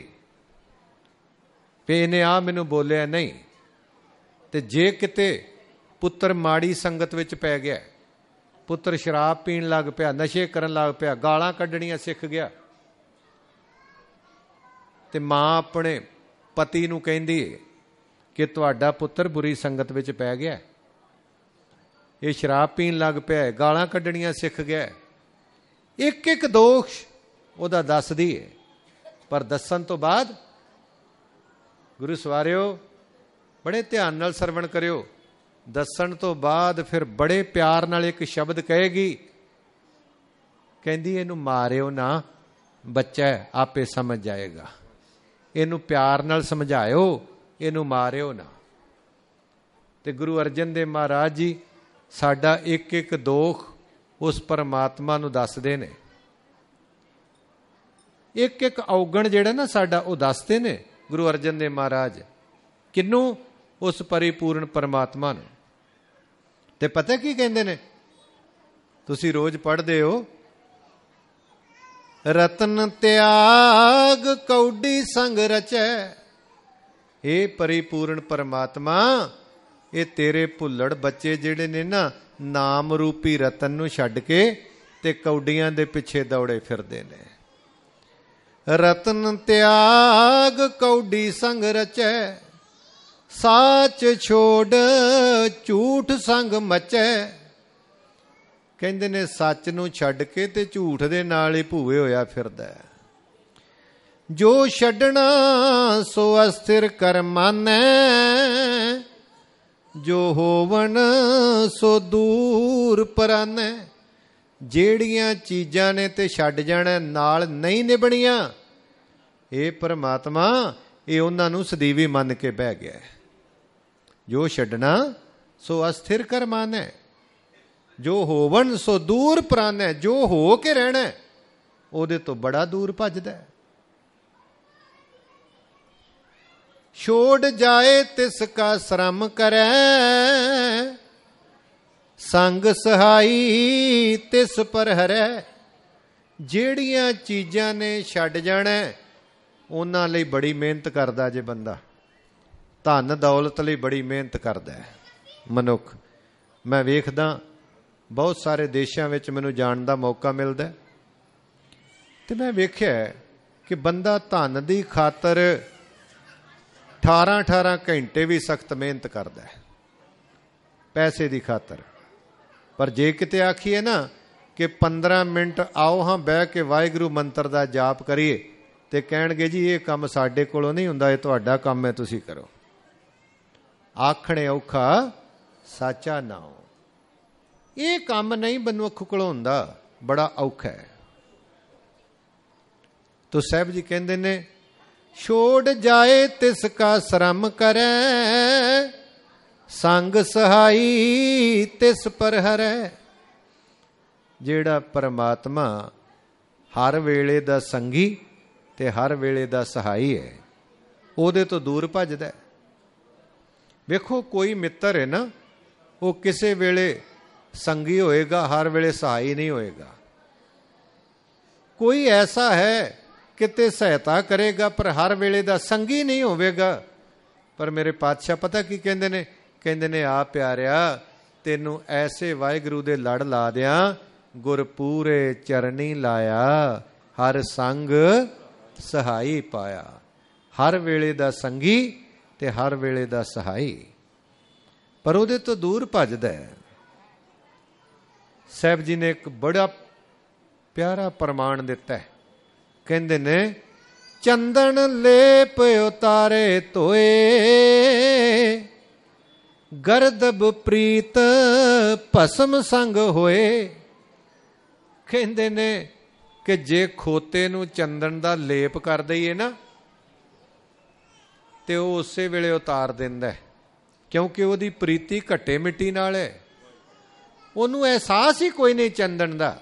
Speaker 1: ਵੀ ਇਹਨੇ ਆ ਮੈਨੂੰ ਬੋਲਿਆ, ਨਹੀਂ। ਤੇ ਜੇ ਕਿਤੇ ਪੁੱਤਰ ਮਾੜੀ ਸੰਗਤ ਵਿੱਚ ਪੈ ਗਿਆ, ਪੁੱਤਰ ਸ਼ਰਾਬ ਪੀਣ ਲੱਗ ਪਿਆ, ਨਸ਼ੇ ਕਰਨ ਲੱਗ ਪਿਆ, ਗਾਲਾਂ ਕੱਢਣੀਆਂ ਸਿੱਖ ਗਿਆ, ਤੇ ਮਾਂ ਆਪਣੇ ਪਤੀ ਨੂੰ ਕਹਿੰਦੀ ਹੈ ਕਿ ਤੁਹਾਡਾ ਪੁੱਤਰ ਬੁਰੀ ਸੰਗਤ ਵਿੱਚ ਪੈ ਗਿਆ, ਇਹ ਸ਼ਰਾਬ ਪੀਣ ਲੱਗ ਪਿਆ, ਗਾਲਾਂ ਕੱਢਣੀਆਂ ਸਿੱਖ ਗਿਆ। ਇੱਕ ਇੱਕ ਦੋਸ਼ ਉਹਦਾ ਦੱਸਦੀ ਹੈ, ਪਰ ਦੱਸਣ ਤੋਂ ਬਾਅਦ ਗੁਰੂ ਸਵਾਰਿਓ ਬੜੇ ਧਿਆਨ ਨਾਲ ਸਰਵਣ ਕਰਿਓ। ਦੱਸਣ ਤੋਂ ਬਾਅਦ ਫਿਰ ਬੜੇ ਪਿਆਰ ਨਾਲ ਇੱਕ ਸ਼ਬਦ ਕਹੇਗੀ, ਕਹਿੰਦੀ ਇਹਨੂੰ ਮਾਰਿਓ ਨਾ, ਬੱਚਾ ਆਪੇ ਸਮਝ ਜਾਏਗਾ। ਇਹਨੂੰ ਪਿਆਰ ਨਾਲ ਸਮਝਾਇਓ, ਇਹਨੂੰ ਮਾਰਿਓ ਨਾ। ਤੇ ਗੁਰੂ ਅਰਜਨ ਦੇਵ ਮਹਾਰਾਜ ਜੀ ਸਾਡਾ ਇੱਕ ਇੱਕ ਦੋਖ ਉਸ ਪਰਮਾਤਮਾ ਨੂੰ ਦੱਸਦੇ ਨੇ, ਇੱਕ ਇੱਕ ਔਗਣ ਜਿਹੜਾ ਨਾ ਸਾਡਾ ਉਹ ਦੱਸਦੇ ਨੇ ਗੁਰੂ ਅਰਜਨ ਦੇਵ ਮਹਾਰਾਜ। ਕਿਹਨੂੰ? ਉਸ ਪਰਿਪੂਰਨ ਪਰਮਾਤਮਾ ਨੂੰ। ਤੇ ਪਤਾ ਕੀ ਕਹਿੰਦੇ ਨੇ? ਤੁਸੀਂ ਰੋਜ਼ ਪੜ੍ਹਦੇ ਹੋ, ਰਤਨ ਤਿਆਗ ਕੌਡੀ ਸੰਗ ਰਚੈ। ਇਹ ਪਰਿਪੂਰਨ ਪਰਮਾਤਮਾ, ਇਹ ਤੇਰੇ ਭੁੱਲੜ ਬੱਚੇ ਜਿਹੜੇ ਨੇ ਨਾ, ਨਾਮ ਰੂਪੀ ਰਤਨ ਨੂੰ ਛੱਡ ਕੇ ਤੇ ਕੌਡੀਆਂ ਦੇ ਪਿੱਛੇ ਦੌੜੇ ਫਿਰਦੇ ਨੇ। ਰਤਨ ਤਿਆਗ ਕੌਡੀ ਸੰਗ ਰਚੈ, ਸਾਚ ਛੋੜ ਝੂਠ ਸੰਗ ਮਚੈ। ਕਹਿੰਦੇ ਨੇ ਸੱਚ ਨੂੰ ਛੱਡ ਕੇ ਤੇ ਝੂਠ ਦੇ ਨਾਲ ਹੀ ਭੂਏ ਹੋਇਆ ਫਿਰਦਾ। ਜੋ ਛੱਡਣਾ ਸੋ ਅਸਥਿਰ ਕਰ ਮਾਨੈ, ਜੋ ਹੋਵਣ ਸੋ ਦੂਰ ਪਰਾਨੈ। ਜਿਹੜੀਆਂ ਚੀਜ਼ਾਂ ਨੇ ਤੇ ਛੱਡ ਜਾਣਾ, ਨਾਲ ਨਹੀਂ ਨਿਭਣੀਆਂ, ਇਹ ਪਰਮਾਤਮਾ ਇਹ ਉਹਨਾਂ ਨੂੰ ਸਦੀਵੀ ਮੰਨ ਕੇ ਬਹਿ ਗਿਆ। ਜੋ ਛੱਡਣਾ ਸੋ ਅਸਥਿਰ ਕਰ ਮਾਨੈ, ਜੋ ਹੋਵਣ ਸੋ ਦੂਰ ਪਰਾਨੈ। ਜੋ ਹੋ ਕੇ ਰਹਿਣਾ ਉਹਦੇ ਤੋਂ ਬੜਾ ਦੂਰ ਭੱਜਦਾ। ਛੋੜ ਜਾਏ ਤਿਸ ਕਾ ਸ਼ਰਮ ਕਰੈ, ਸੰਗ ਸਹਾਈ ਤਿਸ ਪਰ ਹਰੈ। ਜਿਹੜੀਆਂ ਚੀਜ਼ਾਂ ਨੇ ਛੱਡ ਜਾਣਾ, ਉਹਨਾਂ ਲਈ ਬੜੀ ਮਿਹਨਤ ਕਰਦਾ ਜੇ ਬੰਦਾ। ਧਨ ਦੌਲਤ ਲਈ ਬੜੀ ਮਿਹਨਤ ਕਰਦਾ ਮਨੁੱਖ। ਮੈਂ ਵੇਖਦਾ ਬਹੁਤ ਸਾਰੇ ਦੇਸ਼ਾਂ ਵਿੱਚ ਮੈਨੂੰ ਜਾਣ ਦਾ ਮੌਕਾ ਮਿਲਦਾ, ਤੇ ਮੈਂ ਵੇਖਿਆ ਕਿ ਬੰਦਾ ਧਨ ਦੀ ਖਾਤਰ 18-18 ਘੰਟੇ ਵੀ ਸਖਤ ਮਿਹਨਤ ਕਰਦਾ ਪੈਸੇ ਦੀ ਖਾਤਰ। ਪਰ ਜੇ ਕਿਤੇ ਆਖੀਏ ਨਾ ਕਿ 15 ਮਿੰਟ ਆਓ ਹਾਂ ਬਹਿ ਕੇ ਵਾਹਿਗੁਰੂ ਮੰਤਰ ਦਾ ਜਾਪ ਕਰੀਏ, ਤੇ ਕਹਿਣਗੇ ਜੀ ਇਹ ਕੰਮ ਸਾਡੇ ਕੋਲੋਂ ਨਹੀਂ ਹੁੰਦਾ, ਇਹ ਤੁਹਾਡਾ ਕੰਮ ਹੈ, ਤੁਸੀਂ ਕਰੋ। ਆਖਣੇ ਔਖਾ ਸਾਚਾ ਨਾਉ। ਇਹ ਕੰਮ ਨਹੀਂ ਮਨੁੱਖ ਕੋਲੋਂ ਹੁੰਦਾ, ਬੜਾ ਔਖਾ ਹੈ। ਤੋ ਸਾਹਿਬ ਜੀ ਕਹਿੰਦੇ ਨੇ, ਛੋੜ ਜਾਏ ਤਿਸ ਕਾ ਸ਼ਰਮ ਕਰੈ, ਸੰਗ ਸਹਾਈ ਤਿਸ ਪਰ ਹਰੈ। ਜਿਹੜਾ ਪਰਮਾਤਮਾ ਹਰ ਵੇਲੇ ਦਾ ਸੰਗੀ ਤੇ ਹਰ ਵੇਲੇ ਦਾ ਸਹਾਈ ਹੈ, ਉਹਦੇ ਤੋਂ ਦੂਰ ਭੱਜਦਾ। ਵੇਖੋ ਕੋਈ ਮਿੱਤਰ ਹੈ ਨਾ, ਉਹ ਕਿਸੇ ਵੇਲੇ ਸੰਗੀ ਹੋਏਗਾ, ਹਰ ਵੇਲੇ ਸਹਾਈ ਨਹੀਂ ਹੋਏਗਾ। ਕੋਈ ਐਸਾ ਹੈ ਕਿਤੇ ਸਹਾਇਤਾ ਕਰੇਗਾ ਪਰ ਹਰ ਵੇਲੇ ਦਾ ਸੰਗੀ ਨਹੀਂ ਹੋਵੇਗਾ। ਪਰ ਮੇਰੇ ਪਾਤਸ਼ਾਹ ਪਤਾ ਕੀ ਕਹਿੰਦੇ ਨੇ? ਕਹਿੰਦੇ ਨੇ, ਆ ਪਿਆਰਿਆ, ਤੈਨੂੰ ਐਸੇ ਵਾਹਿਗੁਰੂ ਦੇ ਲੜ ਲਾ ਦਿਆਂ, ਗੁਰ ਪੂਰੇ ਚਰਨੀ ਲਾਇਆ, ਹਰ ਸੰਗ ਸਹਾਈ ਪਾਇਆ। ਹਰ ਵੇਲੇ ਦਾ ਸੰਗੀ ਤੇ ਹਰ ਵੇਲੇ ਦਾ ਸਹਾਈ, ਪਰ ਉਹਦੇ ਤੋਂ ਦੂਰ ਭੱਜਦਾ ਹੈ। ਸਾਹਿਬ ਜੀ ਨੇ ਇੱਕ ਬੜਾ ਪਿਆਰਾ ਪ੍ਰਮਾਣ ਦਿੱਤਾ ਹੈ। ਕਹਿੰਦੇ ਨੇ, ਚੰਦਨ ਲੇਪ ਉਤਾਰੇ ਧੋਏ, ਗਰਦਬ ਪ੍ਰੀਤ ਭਸਮ ਸੰਗ ਹੋਏ। ਕਹਿੰਦੇ ਨੇ ਕਿ ਜੇ ਖੋਤੇ ਨੂੰ ਚੰਦਨ ਦਾ ਲੇਪ ਕਰ ਦਈਏ ਨਾ, ਤੇ ਉਹ ਉਸੇ ਵੇਲੇ ਉਤਾਰ ਦਿੰਦਾ, ਕਿਉਂਕਿ ਉਹਦੀ ਪ੍ਰੀਤੀ ਘੱਟੇ ਮਿੱਟੀ ਨਾਲ ਹੈ। ਉਹਨੂੰ ਅਹਿਸਾਸ ਹੀ ਕੋਈ ਨਹੀਂ ਚੰਦਨ ਦਾ।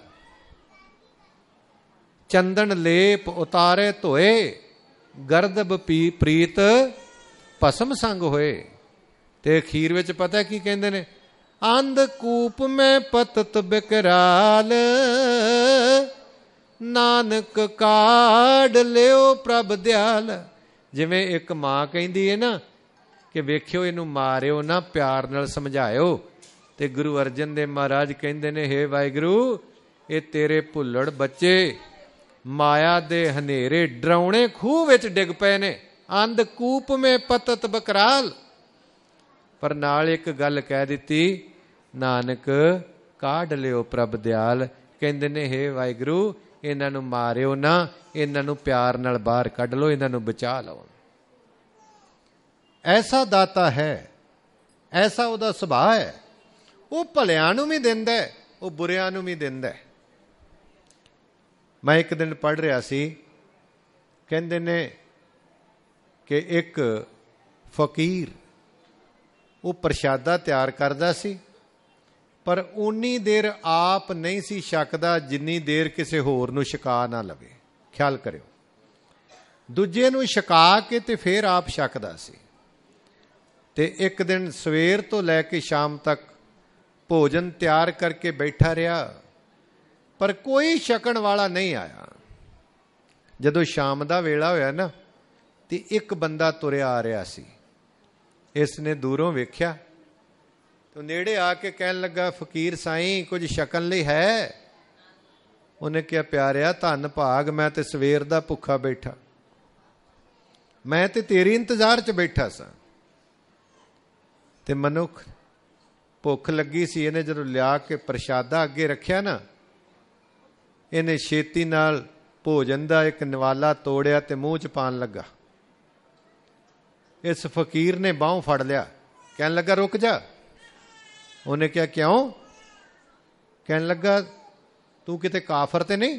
Speaker 1: ਚੰਦਨ ਲੇਪ ਉਤਾਰੇ ਧੋਏ, ਗਰਦਬ ਪ੍ਰੀਤ ਭਸਮ ਸੰਗ ਹੋਏ। ਤੇ ਅਖੀਰ ਵਿੱਚ ਪਤਾ ਕੀ ਕਹਿੰਦੇ ਨੇ? ਅੰਧ ਕੂਪ ਮੈਂ ਪਤਤ ਬਿਕਰਾਲ, ਨਾਨਕ ਕਾਢ ਲਿਓ ਪ੍ਰਭ ਦਿਆਲ। ਜਿਵੇਂ ਇੱਕ ਮਾਂ ਕਹਿੰਦੀ ਹੈ ਨਾ ਕਿ ਵੇਖਿਓ ਇਹਨੂੰ ਮਾਰਿਓ ਨਾ, ਪਿਆਰ ਨਾਲ ਸਮਝਾਇਓ। ਤੇ ਗੁਰੂ ਅਰਜਨ ਦੇਵ ਮਹਾਰਾਜ ਕਹਿੰਦੇ ਨੇ, ਹੇ ਵਾਹਿਗੁਰੂ, ਇਹ ਤੇਰੇ ਭੁੱਲੜ ਬੱਚੇ ਮਾਇਆ ਦੇ ਹਨੇਰੇ ਡਰਾਉਣੇ ਖੂਹ ਵਿੱਚ ਡਿੱਗ ਪਏ ਨੇ। ਅੰਧ ਕੂਪ ਮੇ ਪਤਤ ਬਕਰਾਲ। ਪਰ ਨਾਲ ਇੱਕ ਗੱਲ ਕਹਿ ਦਿੱਤੀ, ਨਾਨਕ ਕਾਢ ਲਿਓ ਪ੍ਰਭ ਦਿਆਲ। ਕਹਿੰਦੇ ਨੇ, ਹੇ ਵਾਹਿਗੁਰੂ, ਇਹਨਾਂ ਨੂੰ ਮਾਰਿਓ ਨਾ, ਇਹਨਾਂ ਨੂੰ ਪਿਆਰ ਨਾਲ ਬਾਹਰ ਕੱਢ ਲਓ, ਇਹਨਾਂ ਨੂੰ ਬਚਾ ਲਓ। ਐਸਾ ਦਾਤਾ ਹੈ, ਐਸਾ ਉਹਦਾ ਸੁਭਾਅ ਹੈ। ਉਹ ਭਲਿਆਂ ਨੂੰ ਵੀ ਦਿੰਦਾ, ਉਹ ਬੁਰਿਆਂ ਨੂੰ ਵੀ ਦਿੰਦਾ। ਮੈਂ ਇੱਕ ਦਿਨ ਪੜ੍ਹ ਰਿਹਾ ਸੀ, ਕਹਿੰਦੇ ਨੇ कि एक फकीर वो प्रशादा तैयार करता सी, पर उन्नी देर आप नहीं सी छकदा जिन्नी देर किसी होर नूं छका ना लवे। ख्याल करियो, दूजे नूं छका के ते फिर आप छकदा सी। ते एक दिन सवेर तो लैके शाम तक भोजन तैयार करके बैठा रहा, पर कोई छकण वाला नहीं आया। जदों शाम दा वेला होया ना, ते एक बंदा तुरिया आ रहा सी। इसने दूरों वेख्या तो नेड़े आके कहन लगा, फकीर साईं कुछ छकन लई है? उन्हें क्या, प्यारिया धन भाग, मैं ते सवेर दा भुखा बैठा, मैं ते तेरी इंतजार च बैठा सा। ते मनुख भुख लगी सी, इन्हें जदों लिया के प्रशादा अगे रखिया ना, इन्हें छेती नाल भोजन का एक नवाला तोड़िया ते मूँह च पान लगा। इस फकीर ने बाहों फड़ लिया, कहन लगा रुक जा। उन्हें क्या, क्यों? कहन लगा तू किते काफर ते नहीं?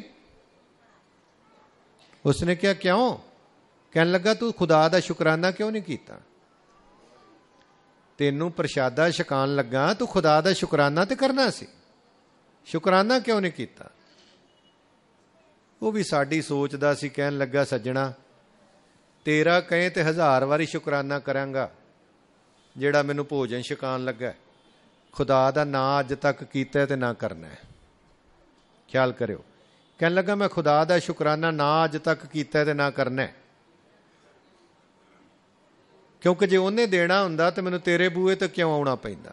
Speaker 1: उसने क्या, क्यों? कहन लगा तू खुदा दा शुकराना क्यों नहीं कीता? तेनू प्रशादा छकान लगा, तू खुदा दा शुकराना ते करना सी, शुकराना क्यों नहीं कीता? वो भी साड़ी सोचदा सी। कहन लगा, सज्जणा तेरा कहे ते 1000 वारी शुकराना करांगा जेड़ा मैनू भोजन छकान लगा, खुदा दा ना अज तक कीता ते ना करना है। ख्याल करियो, कहन लगा मैं खुदा दा शुकराना ना अज तक कीता ते ना करना है, क्योंकि जे उन्हें देना हुंदा तो मैनू तेरे बूहे तो क्यों आउणा पैंदा?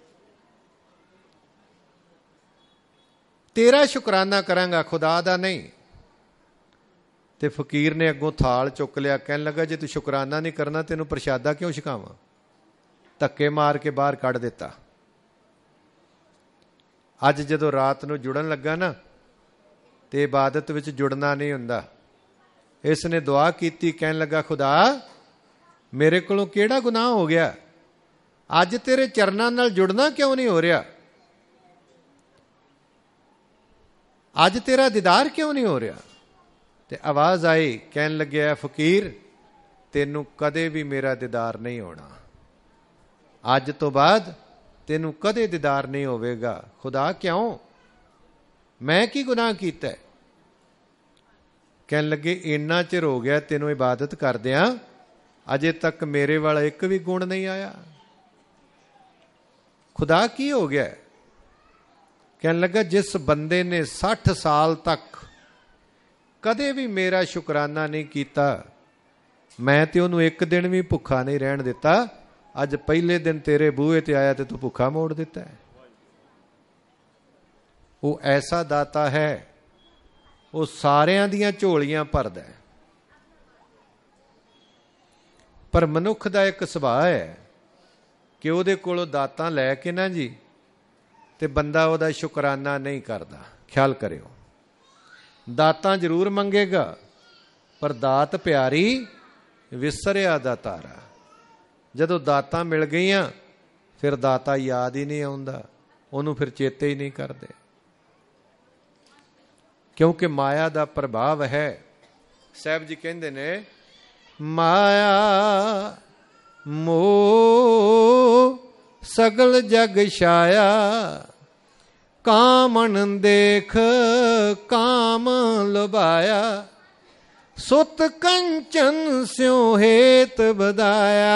Speaker 1: तेरा शुकराना करांगा, खुदा दा नहीं। ते फकीर ने अगों थाल चुक लिया, कहन लगा जे तू शुकराना नहीं करना तेनू प्रशादा क्यों छकावां? धक्के मार के बाहर कढ़ दिता। अज जदों रात नूं जुड़न लगा ना, ते इबादत विच जुड़ना नहीं हुंदा। इसने दुआ कीती, कहन लगा खुदा मेरे कोलों किहड़ा गुनाह हो गया, अज तेरे चरनां नाल जुड़ना क्यों नहीं हो रहा? अज तेरा दीदार क्यों नहीं हो रहा? ते आवाज आई, कहन लगे फकीर तेनू कदे भी मेरा दीदार नहीं होना, अज तो बाद तेनू कदे दीदार नहीं होवेगा। खुदा क्यों? मैं की गुनाह कीता? कहन लगे इन्ना चिर हो गया तेनू इबादत करदियां, अजे तक मेरे वाला एक भी गुण नहीं आया। खुदा की हो गया? कहन लगा जिस बंदे ने 60 साल तक कदे भी मेरा शुकराना नहीं किया, मैं ते उन्होंने एक दिन भी भुखा नहीं रहन दिता, अज पहले दिन तेरे बूहे ते आया तो तू भुखा मोड़ दिता है। वो ऐसा दाता है, वो सारियां दियां झोलियां भरदा है। पर मनुख दा एक सुभाव है कि उहदे कोलों दातां लैके ना जी ते बंदा उहदा शुकराना नहीं करदा। ख्याल करियो, दातां जरूर मंगेगा, पर दात प्यारी विसरिया दा तारा। जदों दातां मिल गईयां फिर दाता याद ही नहीं आउंदा, उहनूं फिर चेते ही नहीं करदे, क्योंकि माया दा प्रभाव है। साहब जी कहंदे ने माया मोह सगल जग छाया, कामन देख काम लुभाया, सुत कंचन स्यों हेत बधाया,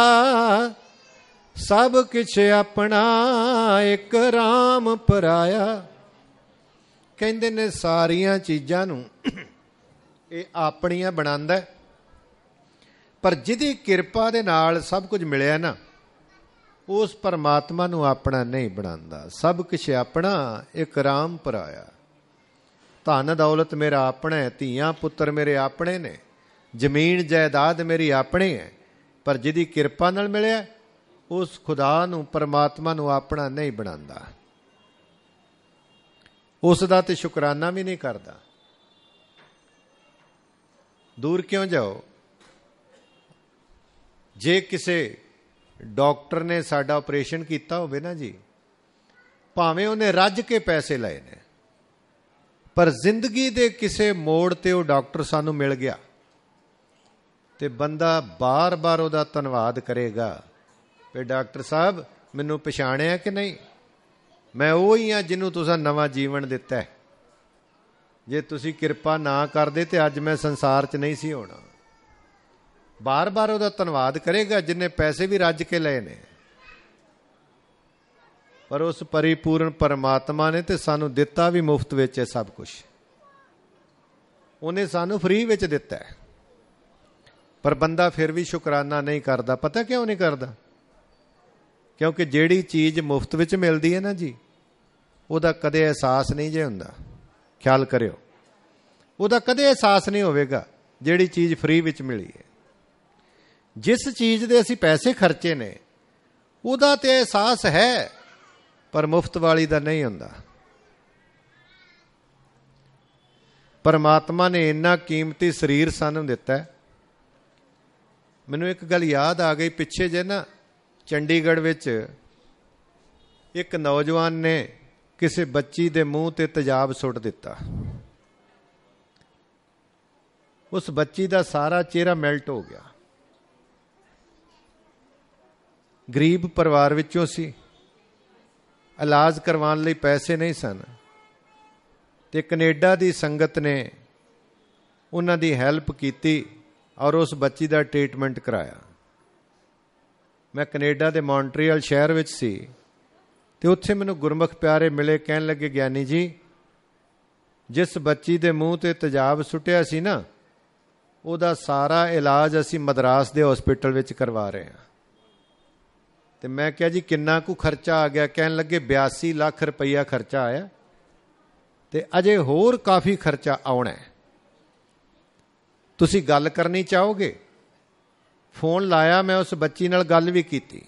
Speaker 1: सब किछ अपना एक राम पराया। कहंदे ने सारियां चीज़ां नूं ये आपणियां बनांदा है, पर जिहदी किरपा दे नाल सब कुछ मिलिया ना, उस परमात्मा नूं अपना नहीं बनांदा। सब कुछ अपना एक राम पराया। धन दौलत मेरा अपना है, धीआं पुत्र मेरे अपने ने, जमीन जायदाद मेरी अपनी है, पर जिहदी किरपा नाल मिलिया उस खुदा नूं परमात्मा नूं अपना नहीं बनांदा, उसदा ते शुकराना भी नहीं करदा। दूर क्यों जाओ, जे किसे डॉक्टर ने साडा ऑपरेशन किया होवे ना जी, भावें उन्हें रज के पैसे लाए ने, पर जिंदगी दे किसे मोड़ ते वो डॉक्टर सानू मिल गया ਤੇ ਬੰਦਾ ਬਾਰ-ਬਾਰ ਉਹਦਾ ਧੰਨਵਾਦ ਕਰੇਗਾ ਵੀ ਡਾਕਟਰ ਸਾਹਿਬ ਮੈਨੂੰ ਪਛਾਣਿਆ ਕਿ ਨਹੀਂ, ਮੈਂ ਉਹ ਹੀ ਹਾਂ ਜਿਹਨੂੰ ਤੁਸੀਂ ਨਵਾਂ ਜੀਵਨ ਦਿੱਤਾ। ਜੇ ਤੁਸੀਂ ਕਿਰਪਾ ਨਾ ਕਰਦੇ ਤੇ ਅੱਜ ਮੈਂ ਸੰਸਾਰ 'ਚ ਨਹੀਂ ਸੀ ਹੋਣਾ। ਬਾਰ-ਬਾਰ ਉਹਦਾ ਧੰਨਵਾਦ ਕਰੇਗਾ, ਜਿੰਨੇ ਪੈਸੇ ਵੀ ਰੱਜ ਕੇ ਲਏ ਨੇ। ਪਰ ਉਸ ਪਰਿਪੂਰਨ ਪਰਮਾਤਮਾ ਨੇ ਤੇ ਸਾਨੂੰ ਦਿੱਤਾ ਵੀ ਮੁਫਤ ਵਿੱਚ ਹੈ ਸਭ ਕੁਝ। ਉਹਨੇ ਸਾਨੂੰ ਫ੍ਰੀ ਵਿੱਚ ਦਿੱਤਾ ਹੈ। ਪਰ ਬੰਦਾ ਫਿਰ ਵੀ ਸ਼ੁਕਰਾਨਾ ਨਹੀਂ ਕਰਦਾ। ਪਤਾ ਕਿਉਂ ਨਹੀਂ ਕਰਦਾ? ਕਿਉਂਕਿ ਜਿਹੜੀ ਚੀਜ਼ ਮੁਫਤ ਵਿੱਚ ਮਿਲਦੀ ਹੈ ਨਾ ਜੀ, ਉਹਦਾ ਕਦੇ ਅਹਿਸਾਸ ਨਹੀਂ ਜੇ ਹੁੰਦਾ। ਖਿਆਲ ਕਰਿਓ, ਉਹਦਾ ਕਦੇ ਅਹਿਸਾਸ ਨਹੀਂ ਹੋਵੇਗਾ ਜਿਹੜੀ ਚੀਜ਼ ਫ੍ਰੀ ਵਿੱਚ ਮਿਲੀ ਹੈ। ਜਿਸ ਚੀਜ਼ ਦੇ ਅਸੀਂ ਪੈਸੇ ਖਰਚੇ ਨੇ ਉਹਦਾ ਤੇ ਅਹਿਸਾਸ ਹੈ, ਪਰ ਮੁਫਤ ਵਾਲੀ ਦਾ ਨਹੀਂ ਹੁੰਦਾ। ਪਰਮਾਤਮਾ ਨੇ ਇੰਨਾ ਕੀਮਤੀ ਸਰੀਰ ਸਾਨੂੰ ਦਿੱਤਾ ਹੈ। ਮੈਨੂੰ ਇੱਕ ਗੱਲ ਯਾਦ ਆ ਗਈ, ਪਿੱਛੇ ਜੇ ਨਾ ਚੰਡੀਗੜ੍ਹ ਵਿੱਚ ਇੱਕ ਨੌਜਵਾਨ ਨੇ ਕਿਸੇ ਬੱਚੀ ਦੇ ਮੂੰਹ ਤੇ ਤੇਜ਼ਾਬ ਸੁੱਟ ਦਿੱਤਾ। ਉਸ ਬੱਚੀ ਦਾ ਸਾਰਾ ਚਿਹਰਾ ਮੈਲਟ ਹੋ ਗਿਆ। ਗਰੀਬ ਪਰਿਵਾਰ ਵਿੱਚੋਂ ਸੀ, ਇਲਾਜ ਕਰਵਾਉਣ ਲਈ ਪੈਸੇ ਨਹੀਂ ਸਨ, ਤੇ ਕੈਨੇਡਾ ਦੀ ਸੰਗਤ ਨੇ ਉਹਨਾਂ ਦੀ ਹੈਲਪ ਕੀਤੀ ਔਰ ਉਸ ਬੱਚੀ ਦਾ ਟ੍ਰੀਟਮੈਂਟ ਕਰਾਇਆ। ਮੈਂ ਕੈਨੇਡਾ ਦੇ ਮੌਂਟਰੀਅਲ ਸ਼ਹਿਰ ਵਿੱਚ ਸੀ ਤੇ ਉੱਥੇ ਮੈਨੂੰ ਗੁਰਮੁਖ ਪਿਆਰੇ ਮਿਲੇ। ਕਹਿਣ ਲੱਗੇ, ਗਿਆਨੀ ਜੀ, ਜਿਸ ਬੱਚੀ ਦੇ ਮੂੰਹ ਤੇ ਤੇਜ਼ਾਬ ਸੁੱਟਿਆ ਸੀ ਨਾ, ਉਹਦਾ ਸਾਰਾ ਇਲਾਜ ਅਸੀਂ ਮਦਰਾਸ ਦੇ ਹਸਪੀਟਲ ਵਿੱਚ ਕਰਵਾ ਰਹੇ ਹਾਂ। ਤੇ ਮੈਂ ਕਿਹਾ ਜੀ ਕਿੰਨਾ ਕੁ ਖਰਚਾ ਆ ਗਿਆ? ਕਹਿਣ ਲੱਗੇ 82 ਲੱਖ ਰੁਪਈਆ ਖਰਚਾ ਆਇਆ ਤੇ ਅਜੇ ਹੋਰ ਕਾਫੀ ਖਰਚਾ ਆਉਣਾ ਹੈ। ਤੁਸੀਂ ਗੱਲ ਕਰਨੀ ਚਾਹੋਗੇ? ਫੋਨ ਲਾਇਆ, ਮੈਂ ਉਸ ਬੱਚੀ ਨਾਲ ਗੱਲ ਵੀ ਕੀਤੀ।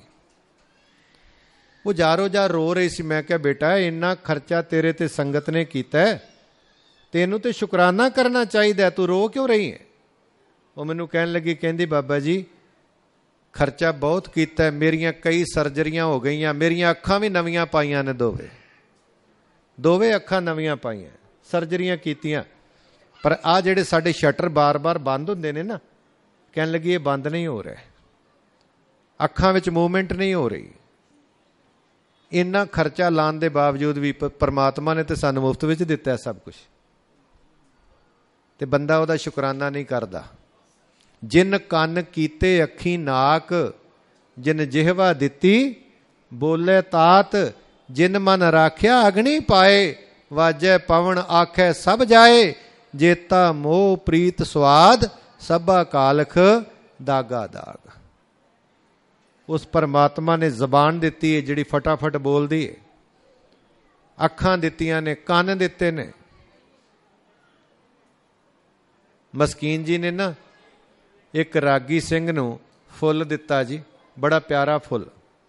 Speaker 1: ਉਹ ਜਾਰੋ ਜਾਰ ਰੋ ਰਹੀ ਸੀ। ਮੈਂ ਕਿਹਾ ਬੇਟਾ ਇੰਨਾ ਖਰਚਾ ਤੇਰੇ ਤੇ ਸੰਗਤ ਨੇ ਕੀਤਾ, ਤੈਨੂੰ ਤੇ ਸ਼ੁਕਰਾਨਾ ਕਰਨਾ ਚਾਹੀਦਾ, ਤੂੰ ਰੋ ਕਿਉਂ ਰਹੀ ਹੈ? ਉਹ ਮੈਨੂੰ ਕਹਿਣ ਲੱਗੀ, ਕਹਿੰਦੀ ਬਾਬਾ ਜੀ ਖਰਚਾ ਬਹੁਤ ਕੀਤਾ, ਮੇਰੀਆਂ ਕਈ ਸਰਜਰੀਆਂ ਹੋ ਗਈਆਂ, ਮੇਰੀਆਂ ਅੱਖਾਂ ਵੀ ਨਵੀਆਂ ਪਾਈਆਂ ਨੇ, ਦੋਵੇਂ ਅੱਖਾਂ ਨਵੀਆਂ ਪਾਈਆਂ, ਸਰਜਰੀਆਂ ਕੀਤੀਆਂ। ਪਰ ਆਹ ਜਿਹੜੇ ਸਾਡੇ ਸ਼ਟਰ ਬਾਰ-ਬਾਰ ਬੰਦ ਹੁੰਦੇ ਨੇ ਨਾ, ਕਹਿਣ ਲੱਗੀ ਇਹ ਬੰਦ ਨਹੀਂ ਹੋ ਰਿਹਾ, ਅੱਖਾਂ ਵਿੱਚ ਮੂਵਮੈਂਟ ਨਹੀਂ ਹੋ ਰਹੀ। ਇੰਨਾ ਖਰਚਾ ਲਾਉਣ ਦੇ ਬਾਵਜੂਦ ਵੀ ਪਰਮਾਤਮਾ ਨੇ ਤੇ ਸਾਨੂੰ ਮੁਫਤ ਵਿੱਚ ਦਿੱਤਾ ਸਭ ਕੁਝ, ਤੇ ਬੰਦਾ ਉਹਦਾ ਸ਼ੁਕਰਾਨਾ ਨਹੀਂ ਕਰਦਾ। ਜਿਨ ਕੰਨ ਕੀਤੇ ਅੱਖੀ ਨਾਕ, ਜਿਨ ਜਿਹਵਾ ਦਿੱਤੀ ਬੋਲੇ ਤਾਤ, ਜਿਨ ਮਨ ਰਾਖਿਆ ਅਗਨੀ ਪਾਏ, ਵਾਜੈ ਪਵਨ ਆਖੈ ਸਭ ਜਾਏ, ਜੇਤਾ ਮੋਹ ਪ੍ਰੀਤ ਸਵਾਦ, ਸਭਾ ਕਾਲਖ ਦਾਗਾ ਦਾਗ। ਉਸ ਪਰਮਾਤਮਾ ਨੇ ਜ਼ਬਾਨ ਦਿੱਤੀ ਹੈ ਜਿਹੜੀ ਫਟਾਫਟ ਬੋਲਦੀ ਹੈ, ਅੱਖਾਂ ਦਿੱਤੀਆਂ ਨੇ, ਕੰਨ ਦਿੱਤੇ ਨੇ। ਮਸਕੀਨ ਜੀ ਨੇ ਨਾ ਇੱਕ ਰਾਗੀ ਸਿੰਘ ਨੂੰ ਫੁੱਲ ਦਿੱਤਾ ਜੀ, ਬੜਾ ਪਿਆਰਾ ਫੁੱਲ।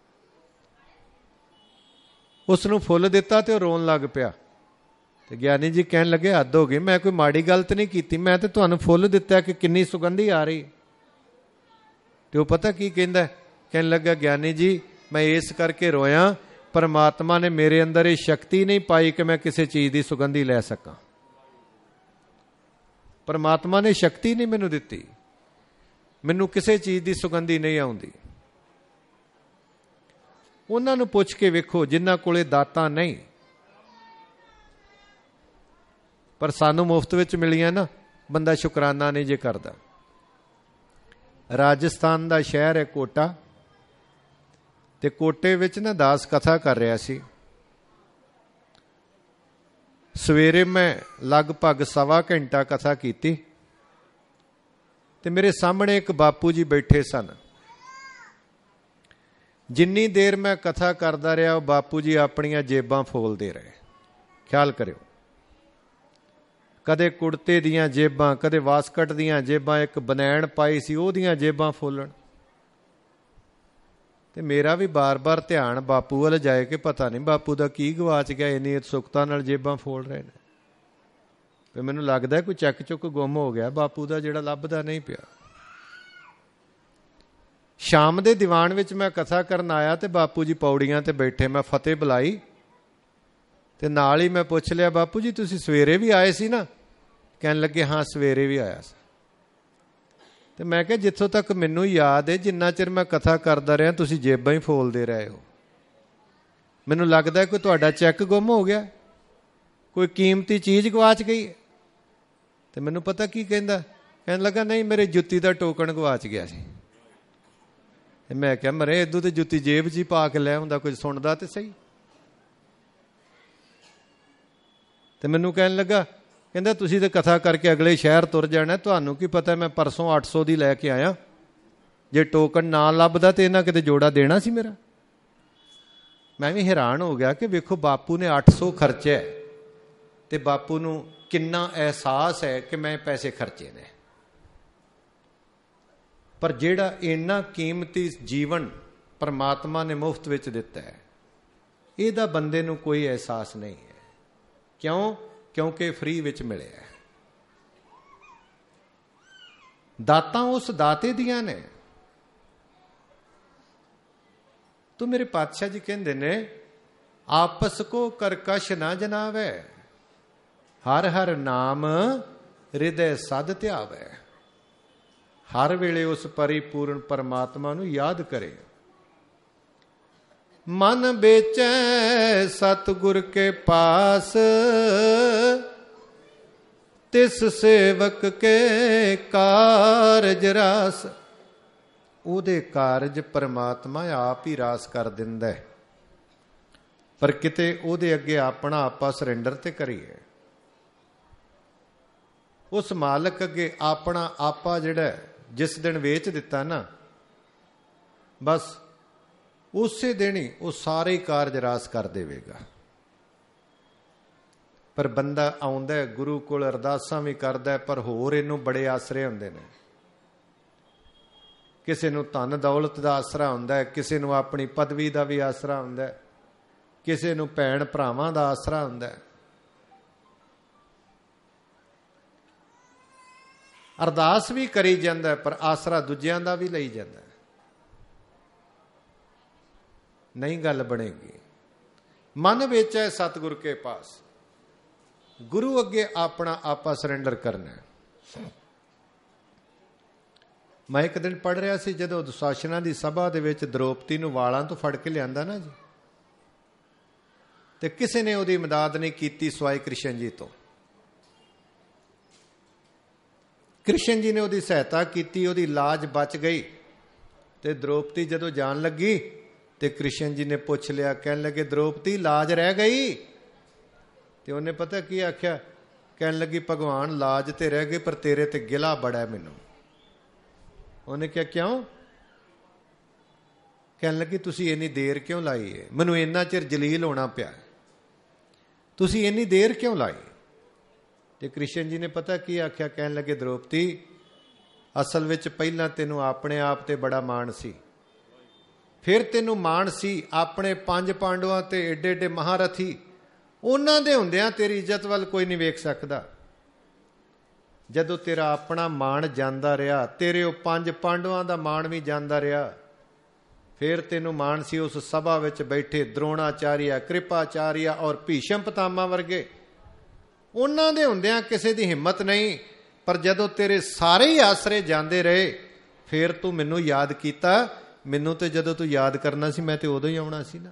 Speaker 1: ਉਸ ਨੂੰ ਫੁੱਲ ਦਿੱਤਾ ਤੇ ਉਹ ਰੋਣ ਲੱਗ ਪਿਆ। ਤੇ ਗਿਆਨੀ ਜੀ ਕਹਿਣ ਲੱਗੇ ਹੱਦ ਹੋ ਗਈ, ਮੈਂ ਕੋਈ ਮਾੜੀ ਗੱਲ ਤਾਂ ਨਹੀਂ ਕੀਤੀ, ਮੈਂ ਤੇ ਤੁਹਾਨੂੰ ਫੁੱਲ ਦਿੱਤਾ ਕਿ ਕਿੰਨੀ ਸੁਗੰਧੀ ਆ ਰਹੀ। ਤੇ ਉਹ ਪਤਾ ਕੀ ਕਹਿੰਦਾ? ਕਹਿਣ ਲੱਗਾ ਗਿਆਨੀ ਜੀ ਮੈਂ ਇਸ ਕਰਕੇ ਰੋਇਆ, ਪਰਮਾਤਮਾ ਨੇ ਮੇਰੇ ਅੰਦਰ ਇਹ ਸ਼ਕਤੀ ਨਹੀਂ ਪਾਈ ਕਿ ਮੈਂ ਕਿਸੇ ਚੀਜ਼ ਦੀ ਸੁਗੰਧੀ ਲੈ ਸਕਾਂ। ਪਰਮਾਤਮਾ ਨੇ ਸ਼ਕਤੀ ਨਹੀਂ ਮੈਨੂੰ ਦਿੱਤੀ, ਮੈਨੂੰ ਕਿਸੇ ਚੀਜ਼ ਦੀ ਸੁਗੰਧੀ ਨਹੀਂ ਆਉਂਦੀ। ਉਹਨਾਂ ਨੂੰ ਪੁੱਛ ਕੇ ਵੇਖੋ ਜਿਨ੍ਹਾਂ ਕੋਲੇ ਦਾਤਾਂ ਨਹੀਂ, ਪਰ ਸਾਨੂੰ ਮੁਫਤ ਵਿੱਚ ਮਿਲੀਆਂ ਨਾ, ਬੰਦਾ ਸ਼ੁਕਰਾਨਾ ਨਹੀਂ ਜੇ ਕਰਦਾ। ਰਾਜਸਥਾਨ ਦਾ ਸ਼ਹਿਰ ਹੈ ਕੋਟਾ, ਤੇ ਕੋਟੇ ਵਿੱਚ ਨਾ ਦਾਸ ਕਥਾ ਕਰ ਰਿਹਾ ਸੀ। ਸਵੇਰੇ ਮੈਂ ਲਗਭਗ 1.25 ਘੰਟਾ ਕਥਾ ਕੀਤੀ ਤੇ ਮੇਰੇ ਸਾਹਮਣੇ ਇੱਕ ਬਾਪੂ ਜੀ ਬੈਠੇ ਸਨ। ਜਿੰਨੀ ਦੇਰ ਮੈਂ ਕਥਾ ਕਰਦਾ ਰਿਹਾ ਉਹ ਬਾਪੂ ਜੀ ਆਪਣੀਆਂ ਜੇਬਾਂ ਫੋਲਦੇ ਰਹੇ। ਖਿਆਲ ਕਰਿਓ, ਕਦੇ ਕੁੜਤੇ ਦੀਆਂ ਜੇਬਾਂ, ਕਦੇ ਵਾਸਕਟ ਦੀਆਂ ਜੇਬਾਂ, ਇੱਕ ਬਨੈਣ ਪਾਈ ਸੀ ਉਹਦੀਆਂ ਜੇਬਾਂ ਫੋਲਣ। ਤੇ ਮੇਰਾ ਵੀ ਬਾਰ-ਬਾਰ ਧਿਆਨ ਬਾਪੂ ਵੱਲ ਜਾਏ ਕਿ ਪਤਾ ਨਹੀਂ ਬਾਪੂ ਦਾ ਕੀ ਗਵਾਚ ਗਿਆ, ਇੰਨੀ ਉਤਸੁਕਤਾ ਨਾਲ ਜੇਬਾਂ ਫੋਲ ਰਹੇ ਨੇ। ਤੇ ਮੈਨੂੰ ਲੱਗਦਾ ਕੋਈ ਚੱਕ ਚੁੱਕ ਗੁੰਮ ਹੋ ਗਿਆ ਬਾਪੂ ਦਾ, ਜਿਹੜਾ ਲੱਭਦਾ ਨਹੀਂ ਪਿਆ। ਸ਼ਾਮ ਦੇ ਦੀਵਾਨ ਵਿੱਚ ਮੈਂ ਕਥਾ ਕਰਨ ਆਇਆ ਤੇ ਬਾਪੂ ਜੀ ਪੌੜੀਆਂ ਤੇ ਬੈਠੇ। ਮੈਂ ਫਤਿਹ ਬੁਲਾਈ ਤੇ ਨਾਲ ਹੀ ਮੈਂ ਪੁੱਛ ਲਿਆ, ਬਾਪੂ ਜੀ ਤੁਸੀਂ ਸਵੇਰੇ ਵੀ ਆਏ ਸੀ ਨਾ? ਕਹਿਣ ਲੱਗੇ ਹਾਂ ਸਵੇਰੇ ਵੀ ਆਇਆ ਸੀ। ਤੇ ਮੈਂ ਕਿਹਾ ਜਿੱਥੋਂ ਤੱਕ ਮੈਨੂੰ ਯਾਦ ਹੈ, ਜਿੰਨਾ ਚਿਰ ਮੈਂ ਕਥਾ ਕਰਦਾ ਰਿਹਾ ਤੁਸੀਂ ਜੇਬਾਂ ਹੀ ਫੋਲਦੇ ਰਹੇ ਹੋ। ਮੈਨੂੰ ਲੱਗਦਾ ਕੋਈ ਤੁਹਾਡਾ ਚੈੱਕ ਗੁੰਮ ਹੋ ਗਿਆ, ਕੋਈ ਕੀਮਤੀ ਚੀਜ਼ ਗਵਾਚ ਗਈ ਹੈ। ਤੇ ਮੈਨੂੰ ਪਤਾ ਕੀ ਕਹਿੰਦਾ, ਕਹਿਣ ਲੱਗਾ ਨਹੀਂ ਮੇਰੇ ਜੁੱਤੀ ਦਾ ਟੋਕਨ ਗਵਾਚ ਗਿਆ ਸੀ। ਤੇ ਮੈਂ ਕਿਹਾ ਮਰੇ ਇਦੋਂ ਤੇ ਜੁੱਤੀ ਜੇਬ 'ਚ ਹੀ ਪਾ ਕੇ ਲੈ ਆਉਂਦਾ, ਕੁਝ ਸੁਣਦਾ ਤੇ ਸਹੀ। ਤੇ ਮੈਨੂੰ ਕਹਿਣ ਲੱਗਾ, ਕਹਿੰਦਾ ਤੁਸੀਂ ਤਾਂ ਕਥਾ ਕਰਕੇ ਅਗਲੇ ਸ਼ਹਿਰ ਤੁਰ ਜਾਣਾ, ਤੁਹਾਨੂੰ ਕੀ ਪਤਾ ਮੈਂ ਪਰਸੋਂ 800 ਦੀ ਲੈ ਕੇ ਆਇਆ, ਜੇ ਟੋਕਨ ਨਾ ਲੱਭਦਾ ਤੇ ਇਹਨਾਂ ਕਿਤੇ ਜੋੜਾ ਦੇਣਾ ਸੀ ਮੇਰਾ। ਮੈਂ ਵੀ ਹੈਰਾਨ ਹੋ ਗਿਆ ਕਿ ਵੇਖੋ ਬਾਪੂ ਨੇ 800 ਖਰਚਿਆ ਤੇ ਬਾਪੂ ਨੂੰ ਕਿੰਨਾ ਅਹਿਸਾਸ ਹੈ ਕਿ ਮੈਂ ਪੈਸੇ ਖਰਚੇ ਨੇ। ਪਰ ਜਿਹੜਾ ਇੰਨਾ ਕੀਮਤੀ ਜੀਵਨ ਪਰਮਾਤਮਾ ਨੇ ਮੁਫਤ ਵਿੱਚ ਦਿੱਤਾ ਹੈ, ਇਹਦਾ ਬੰਦੇ ਨੂੰ ਕੋਈ ਅਹਿਸਾਸ ਨਹੀਂ ਹੈ। ਕਿਉਂ? ਕਿਉਂਕਿ ਫ੍ਰੀ ਵਿੱਚ ਮਿਲਿਆ। ਦਾਤਾਂ ਉਸ ਦਾਤੇ ਦੀਆਂ ਨੇ। ਤੋ ਮੇਰੇ ਪਾਤਸ਼ਾਹ ਜੀ ਕਹਿੰਦੇ ਨੇ, ਆਪਸ ਕੋ ਕਰਕਸ਼ ਨਾ ਜਨਾਵੇ, ਹਰ ਹਰ ਨਾਮ ਹਿਰਦੈ ਸਦ ਧਿਆਵੈ। ਹਰ ਵੇਲੇ ਉਸ ਪਰਿਪੂਰਨ ਪਰਮਾਤਮਾ ਨੂੰ ਯਾਦ ਕਰੇ। ਮਨ ਵੇਚੈ ਸਤਿਗੁਰ ਕੇ ਪਾਸ, ਤਿਸ ਸੇਵਕ ਕੇ ਕਾਰਜ ਰਾਸ। ਉਹਦੇ ਕਾਰਜ ਪਰਮਾਤਮਾ ਆਪ ਹੀ ਰਾਸ ਕਰ ਦਿੰਦਾ ਹੈ, ਪਰ ਕਿਤੇ ਉਹਦੇ ਅੱਗੇ ਆਪਣਾ ਆਪਾ ਸਰੈਂਡਰ ਤੇ ਕਰੀਏ। ਉਸ ਮਾਲਕ ਅੱਗੇ ਆਪਣਾ ਆਪਾ ਜਿਹੜਾ ਜਿਸ ਦਿਨ ਵੇਚ ਦਿੱਤਾ ਨਾ, ਬਸ ਉਸੇ ਦਿਨ ਹੀ ਉਹ ਸਾਰੇ ਕਾਰਜ ਰਾਸ ਕਰ ਦੇਵੇਗਾ। ਪਰ ਬੰਦਾ ਆਉਂਦਾ ਗੁਰੂ ਕੋਲ, ਅਰਦਾਸਾਂ ਵੀ ਕਰਦਾ, ਪਰ ਹੋਰ ਇਹਨੂੰ ਬੜੇ ਆਸਰੇ ਹੁੰਦੇ ਨੇ। ਕਿਸੇ ਨੂੰ ਧਨ ਦੌਲਤ ਦਾ ਆਸਰਾ ਹੁੰਦਾ ਹੈ, ਕਿਸੇ ਨੂੰ ਆਪਣੀ ਪਦਵੀ ਦਾ ਵੀ ਆਸਰਾ ਹੁੰਦਾ ਹੈ, ਕਿਸੇ ਨੂੰ ਭੈਣ ਭਰਾਵਾਂ ਦਾ ਆਸਰਾ ਹੁੰਦਾ ਹੈ। ਅਰਦਾਸ ਵੀ ਕਰੀ ਜਾਂਦਾ, ਪਰ ਆਸਰਾ ਦੂਜਿਆਂ ਦਾ ਵੀ ਲਈ ਜਾਂਦਾ। ਨਹੀਂ ਗੱਲ ਬਣੇਗੀ। ਮਨ ਵਿੱਚ ਹੈ ਸਤਿਗੁਰ ਕੇ ਪਾਸ, ਗੁਰੂ ਅੱਗੇ ਆਪਣਾ ਆਪਾ ਸਰੈਂਡਰ ਕਰਨਾ। ਮੈਂ ਇੱਕ ਦਿਨ ਪੜ੍ਹ ਰਿਹਾ ਸੀ, ਜਦੋਂ ਦੁਸ਼ਾਸਨਾਂ ਦੀ ਸਭਾ ਦੇ ਵਿੱਚ ਦ੍ਰੋਪਦੀ ਨੂੰ ਵਾਲਾਂ ਤੋਂ ਫੜ ਕੇ ਲਿਆਂਦਾ ਨਾ ਜੀ, ਤੇ ਕਿਸੇ ਨੇ ਉਹਦੀ ਮਦਦ ਨਹੀਂ ਕੀਤੀ ਸਿਵਾਏ ਕ੍ਰਿਸ਼ਨ ਜੀ ਤੋਂ। ਕ੍ਰਿਸ਼ਨ ਜੀ ਨੇ ਉਹਦੀ ਸਹਾਇਤਾ ਕੀਤੀ, ਉਹਦੀ ਲਾਜ ਬਚ ਗਈ। ਤੇ ਦ੍ਰੋਪਦੀ ਜਦੋਂ ਜਾਣ ਲੱਗੀ ਤੇ ਕ੍ਰਿਸ਼ਨ ਜੀ ਨੇ ਪੁੱਛ ਲਿਆ, ਕਹਿਣ ਲੱਗੇ ਦ੍ਰੋਪਦੀ ਲਾਜ ਰਹਿ ਗਈ? ਤੇ ਉਹਨੇ ਪਤਾ ਕੀ ਆਖਿਆ, ਕਹਿਣ ਲੱਗੀ ਭਗਵਾਨ ਲਾਜ ਤੇ ਰਹਿ ਗਈ, ਪਰ ਤੇਰੇ ਤੇ ਗਿਲਾ ਬੜਾ ਮੈਨੂੰ। ਉਹਨੇ ਕਿਹਾ ਕਿਉਂ? ਕਹਿਣ ਲੱਗੀ ਤੁਸੀਂ ਇੰਨੀ ਦੇਰ ਕਿਉਂ ਲਾਈ ਹੈ, ਮੈਨੂੰ ਇੰਨਾ ਚਿਰ ਜਲੀਲ ਹੋਣਾ ਪਿਆ, ਤੁਸੀਂ ਇੰਨੀ ਦੇਰ ਕਿਉਂ ਲਾਈ? ਤੇ ਕ੍ਰਿਸ਼ਨ ਜੀ ਨੇ ਪਤਾ ਕੀ ਆਖਿਆ, ਕਹਿਣ ਲੱਗੇ ਦ੍ਰੋਪਦੀ ਅਸਲ ਵਿੱਚ ਪਹਿਲਾਂ ਤੈਨੂੰ ਆਪਣੇ ਆਪ ਤੇ ਬੜਾ ਮਾਣ ਸੀ, ਫਿਰ ਤੈਨੂੰ ਮਾਣ ਸੀ ਆਪਣੇ 5 ਪਾਂਡਵਾਂ ਤੇ ਏਡੇ ਏਡੇ ਮਹਾਰਥੀ, ਉਹਨਾਂ ਦੇ ਹੁੰਦਿਆਂ ਤੇਰੀ ਇੱਜ਼ਤ ਵੱਲ ਕੋਈ ਨਹੀਂ ਵੇਖ ਸਕਦਾ। ਜਦੋਂ ਤੇਰਾ ਆਪਣਾ ਮਾਣ ਜਾਂਦਾ ਰਿਹਾ, ਤੇਰੇ ਉਹ 5 ਪਾਂਡਵਾਂ ਦਾ ਮਾਣ ਵੀ ਜਾਂਦਾ ਰਿਹਾ, ਫਿਰ ਤੈਨੂੰ ਮਾਣ ਸੀ ਉਸ ਸਭਾ ਵਿੱਚ ਬੈਠੇ ਦਰੋਣਾਚਾਰੀਆ, ਕਿਰਪਾਚਾਰੀਆ ਔਰ ਭੀਸ਼ਮ ਪਿਤਾਮਾ ਵਰਗੇ, ਉਹਨਾਂ ਦੇ ਹੁੰਦਿਆਂ ਕਿਸੇ ਦੀ ਹਿੰਮਤ ਨਹੀਂ। ਪਰ ਜਦੋਂ ਤੇਰੇ ਸਾਰੇ ਹੀ ਆਸਰੇ ਜਾਂਦੇ ਰਹੇ, ਫਿਰ ਤੂੰ ਮੈਨੂੰ ਯਾਦ ਕੀਤਾ। ਮੈਨੂੰ ਤੇ ਜਦੋਂ ਤੂੰ ਯਾਦ ਕਰਨਾ ਸੀ, ਮੈਂ ਤੇ ਉਦੋਂ ਹੀ ਆਉਣਾ ਸੀ ਨਾ।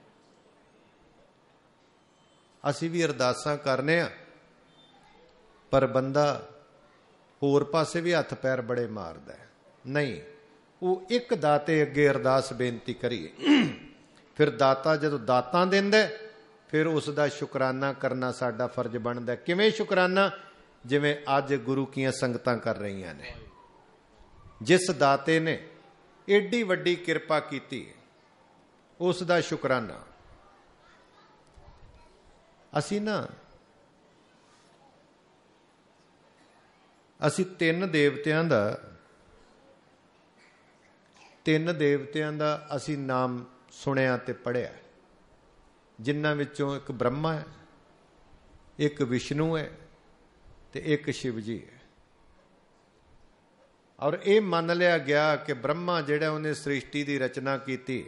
Speaker 1: ਅਸੀਂ ਵੀ ਅਰਦਾਸਾਂ ਕਰਨੇ ਆ, ਪਰ ਬੰਦਾ ਹੋਰ ਪਾਸੇ ਵੀ ਹੱਥ ਪੈਰ ਬੜੇ ਮਾਰਦਾ। ਨਹੀਂ, ਉਹ ਇੱਕ ਦਾਤੇ ਅੱਗੇ ਅਰਦਾਸ ਬੇਨਤੀ ਕਰੀਏ, ਫਿਰ ਦਾਤਾ ਜਦੋਂ ਦਾਤਾਂ ਦਿੰਦਾ, ਫਿਰ ਉਸ ਦਾ ਸ਼ੁਕਰਾਨਾ ਕਰਨਾ ਸਾਡਾ ਫਰਜ਼ ਬਣਦਾ। ਕਿਵੇਂ ਸ਼ੁਕਰਾਨਾ? ਜਿਵੇਂ ਅੱਜ ਗੁਰੂ ਕੀਆਂ ਸੰਗਤਾਂ ਕਰ ਰਹੀਆਂ ਨੇ। ਜਿਸ ਦਾਤੇ ਨੇ ਏਡੀ ਵੱਡੀ ਕਿਰਪਾ ਕੀਤੀ, ਉਸ ਦਾ ਸ਼ੁਕਰਾਨਾ। ਅਸੀਂ ਤਿੰਨ ਦੇਵਤਿਆਂ ਦਾ ਅਸੀਂ ਨਾਮ ਸੁਣਿਆ ਤੇ ਪੜ੍ਹਿਆ, ਜਿਨ੍ਹਾਂ ਵਿੱਚੋਂ ਇੱਕ ਬ੍ਰਹਮਾ ਹੈ, ਇੱਕ ਵਿਸ਼ਨੂੰ ਹੈ ਤੇ ਇੱਕ ਸ਼ਿਵ ਜੀ ਹੈ। ਔਰ ਇਹ ਮੰਨ ਲਿਆ ਗਿਆ ਕਿ ਬ੍ਰਹਮਾ ਜਿਹੜਾ ਉਹਨੇ ਸ੍ਰਿਸ਼ਟੀ ਦੀ ਰਚਨਾ ਕੀਤੀ,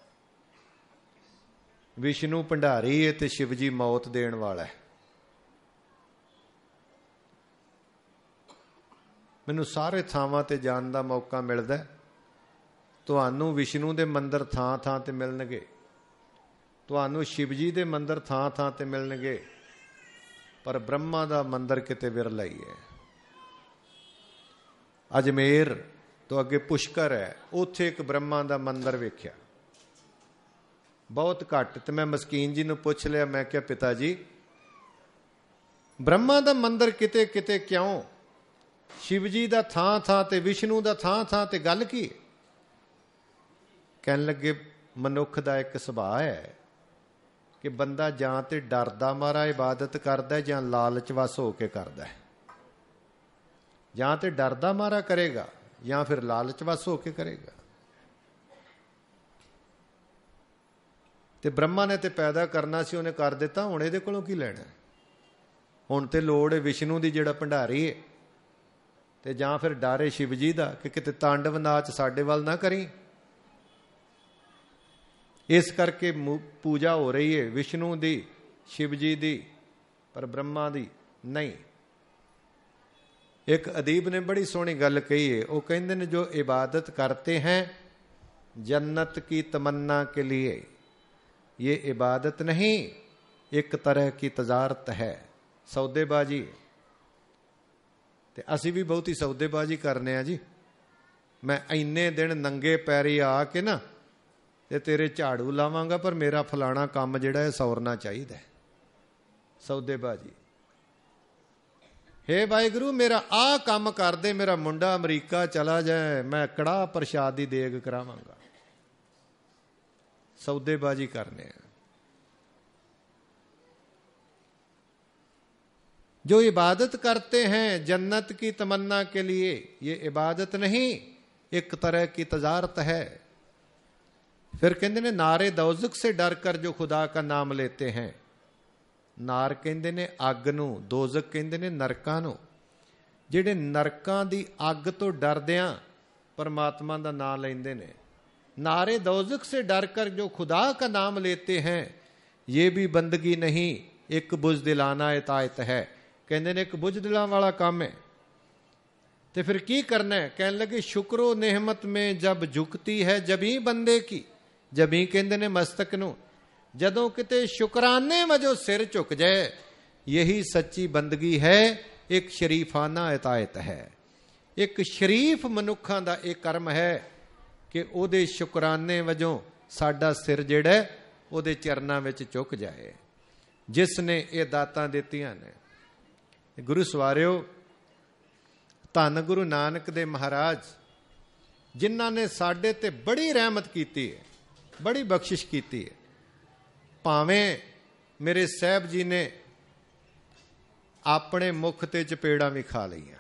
Speaker 1: ਵਿਸ਼ਨੂੰ ਭੰਡਾਰੀ ਹੈ ਤੇ ਸ਼ਿਵ ਜੀ ਮੌਤ ਦੇਣ ਵਾਲਾ ਹੈ। ਮੈਨੂੰ ਸਾਰੇ ਥਾਵਾਂ ਤੇ ਜਾਣ ਦਾ ਮੌਕਾ ਮਿਲਦਾ। ਤੁਹਾਨੂੰ ਵਿਸ਼ਨੂੰ ਦੇ ਮੰਦਰ ਥਾਂ ਥਾਂ ਤੇ ਮਿਲਣਗੇ, ਤੁਹਾਨੂੰ ਸ਼ਿਵ ਜੀ ਦੇ ਮੰਦਰ ਥਾਂ ਥਾਂ ਤੇ ਮਿਲਣਗੇ, ਪਰ ਬ੍ਰਹਮਾ ਦਾ ਮੰਦਰ ਕਿਤੇ ਵਿਰਲਾ ਹੀ ਹੈ। ਅਜਮੇਰ ਤੋਂ ਅੱਗੇ ਪੁਸ਼ਕਰ ਹੈ, ਉੱਥੇ ਇੱਕ ਬ੍ਰਹਮਾ ਦਾ ਮੰਦਰ ਵੇਖਿਆ, ਬਹੁਤ ਘੱਟ। ਤੇ ਮੈਂ ਮਸਕੀਨ ਜੀ ਨੂੰ ਪੁੱਛ ਲਿਆ, ਮੈਂ ਕਿਹਾ ਪਿਤਾ ਜੀ ਬ੍ਰਹਮਾ ਦਾ ਮੰਦਰ ਕਿਤੇ ਕਿਤੇ ਕਿਉਂ, ਸ਼ਿਵ ਜੀ ਦਾ ਥਾਂ ਥਾਂ ਤੇ, ਵਿਸ਼ਨੂੰ ਦਾ ਥਾਂ ਥਾਂ ਤੇ, ਗੱਲ ਕੀ? ਕਹਿਣ ਲੱਗੇ ਮਨੁੱਖ ਦਾ ਇੱਕ ਸੁਭਾਅ ਹੈ ਕਿ ਬੰਦਾ ਜਾਂ ਤੇ ਡਰਦਾ ਮਾਰਾ ਇਬਾਦਤ ਕਰਦਾ ਜਾਂ ਲਾਲਚ ਵਸ ਹੋ ਕੇ ਕਰਦਾ। ਜਾਂ ਤੇ ਡਰਦਾ ਮਾਰਾ ਕਰੇਗਾ ਜਾਂ ਫਿਰ ਲਾਲਚ ਵਸ ਹੋ ਕੇ ਕਰੇਗਾ। ਤੇ ਬ੍ਰਹਮਾ ਨੇ ਤੇ ਪੈਦਾ ਕਰਨਾ ਸੀ, ਉਹਨੇ ਕਰ ਦਿੱਤਾ, ਹੁਣ ਇਹਦੇ ਕੋਲੋਂ ਕੀ ਲੈਣਾ? ਹੁਣ ਤੇ ਲੋੜ ਹੈ ਵਿਸ਼ਨੂੰ ਦੀ ਜਿਹੜਾ ਭੰਡਾਰੀ ਹੈ, ਤੇ ਜਾਂ ਫਿਰ ਡਾਰੇ ਸ਼ਿਵ ਜੀ ਦਾ ਕਿ ਕਿਤੇ ਤਾਂਡਵ ਨਾਚ ਸਾਡੇ ਵੱਲ ਨਾ ਕਰੀ। ਇਸ ਕਰਕੇ ਪੂਜਾ ਹੋ ਰਹੀ ਹੈ ਵਿਸ਼ਨੂੰ ਦੀ, ਸ਼ਿਵ ਜੀ ਦੀ, ਪਰ ਬ੍ਰਹਮਾ ਦੀ ਨਹੀਂ। ਇੱਕ ਅਦੀਬ ਨੇ ਬੜੀ ਸੋਹਣੀ ਗੱਲ ਕਹੀ ਹੈ, ਉਹ ਕਹਿੰਦੇ ਨੇ ਜੋ ਇਬਾਦਤ करते हैं जन्नत की तमन्ना के लिए, ये इबादत नहीं एक तरह की तजारत है। सौदेबाजी। ਤੇ ਅਸੀਂ ਵੀ ਬਹੁਤੀ ਸੌਦੇਬਾਜ਼ੀ ਕਰਨੇ ਆ ਜੀ। ਮੈਂ ਇੰਨੇ ਦਿਨ ਨੰਗੇ ਪੈਰੀ ਆ ਕੇ ਨਾ ਤੇ ਤੇਰੇ ਝਾੜੂ ਲਾਵਾਂਗਾ, ਪਰ ਮੇਰਾ ਫਲਾਣਾ ਕੰਮ ਜਿਹੜਾ ਹੈ ਸੌਰਨਾ ਚਾਹੀਦਾ। ਸੌਦੇਬਾਜ਼ੀ। ਹੇ ਵਾਹਿਗੁਰੂ ਮੇਰਾ ਆਹ ਕੰਮ ਕਰ ਦੇ, ਮੇਰਾ ਮੁੰਡਾ ਅਮਰੀਕਾ ਚਲਾ ਜਾਏ, ਮੈਂ ਕੜਾਹ ਪ੍ਰਸ਼ਾਦ ਦੀ ਦੇਗ ਕਰਾਵਾਂਗਾ। ਸੌਦੇਬਾਜ਼ੀ ਕਰਨੇ ਆ। जो इबादत करते हैं जन्नत की तमन्ना के लिए, ये इबादत नहीं एक तरह की तजारत है। फिर कहते ने नारे दोज़ख से डर कर जो खुदा का नाम लेते हैं। नार कहते ने अग नूं, दोज़ख कहते ने नरकां नूं। जिहड़े नरकां दी अग तो डरदियां परमात्मा दा नाम लैंदे ने। नारे दोज़ख से डर कर जो खुदा का नाम लेते हैं, ये भी बंदगी नहीं एक बुज़दिलाना इताअत है। कहते ने एक बुझदिलों वाला काम है। तो फिर की करना है? कहने लगे शुक्रो नेहमत में जब झुकती है जब ही बंदे की, जब ही कहते ने मस्तक नूं, जदों किते शुकराने वजों सिर झुक जाए, यही सच्ची बंदगी है, एक शरीफाना इतायत है। एक शरीफ मनुखा दा एक कर्म है कि ओदे शुकराने वजों साडा सिर जिहड़ा ओदे चरनां विच झुक जाए, जिसने ये दातां दित्तियां ने। गुरु सवारिओ, धन गुरु नानक दे महाराज जिन्हां ने साडे ते बड़ी रहमत कीती है, बड़ी बख्शिश कीती है। भावें मेरे साहब जी ने अपने मुख ते चपेड़ा भी खा लईआं,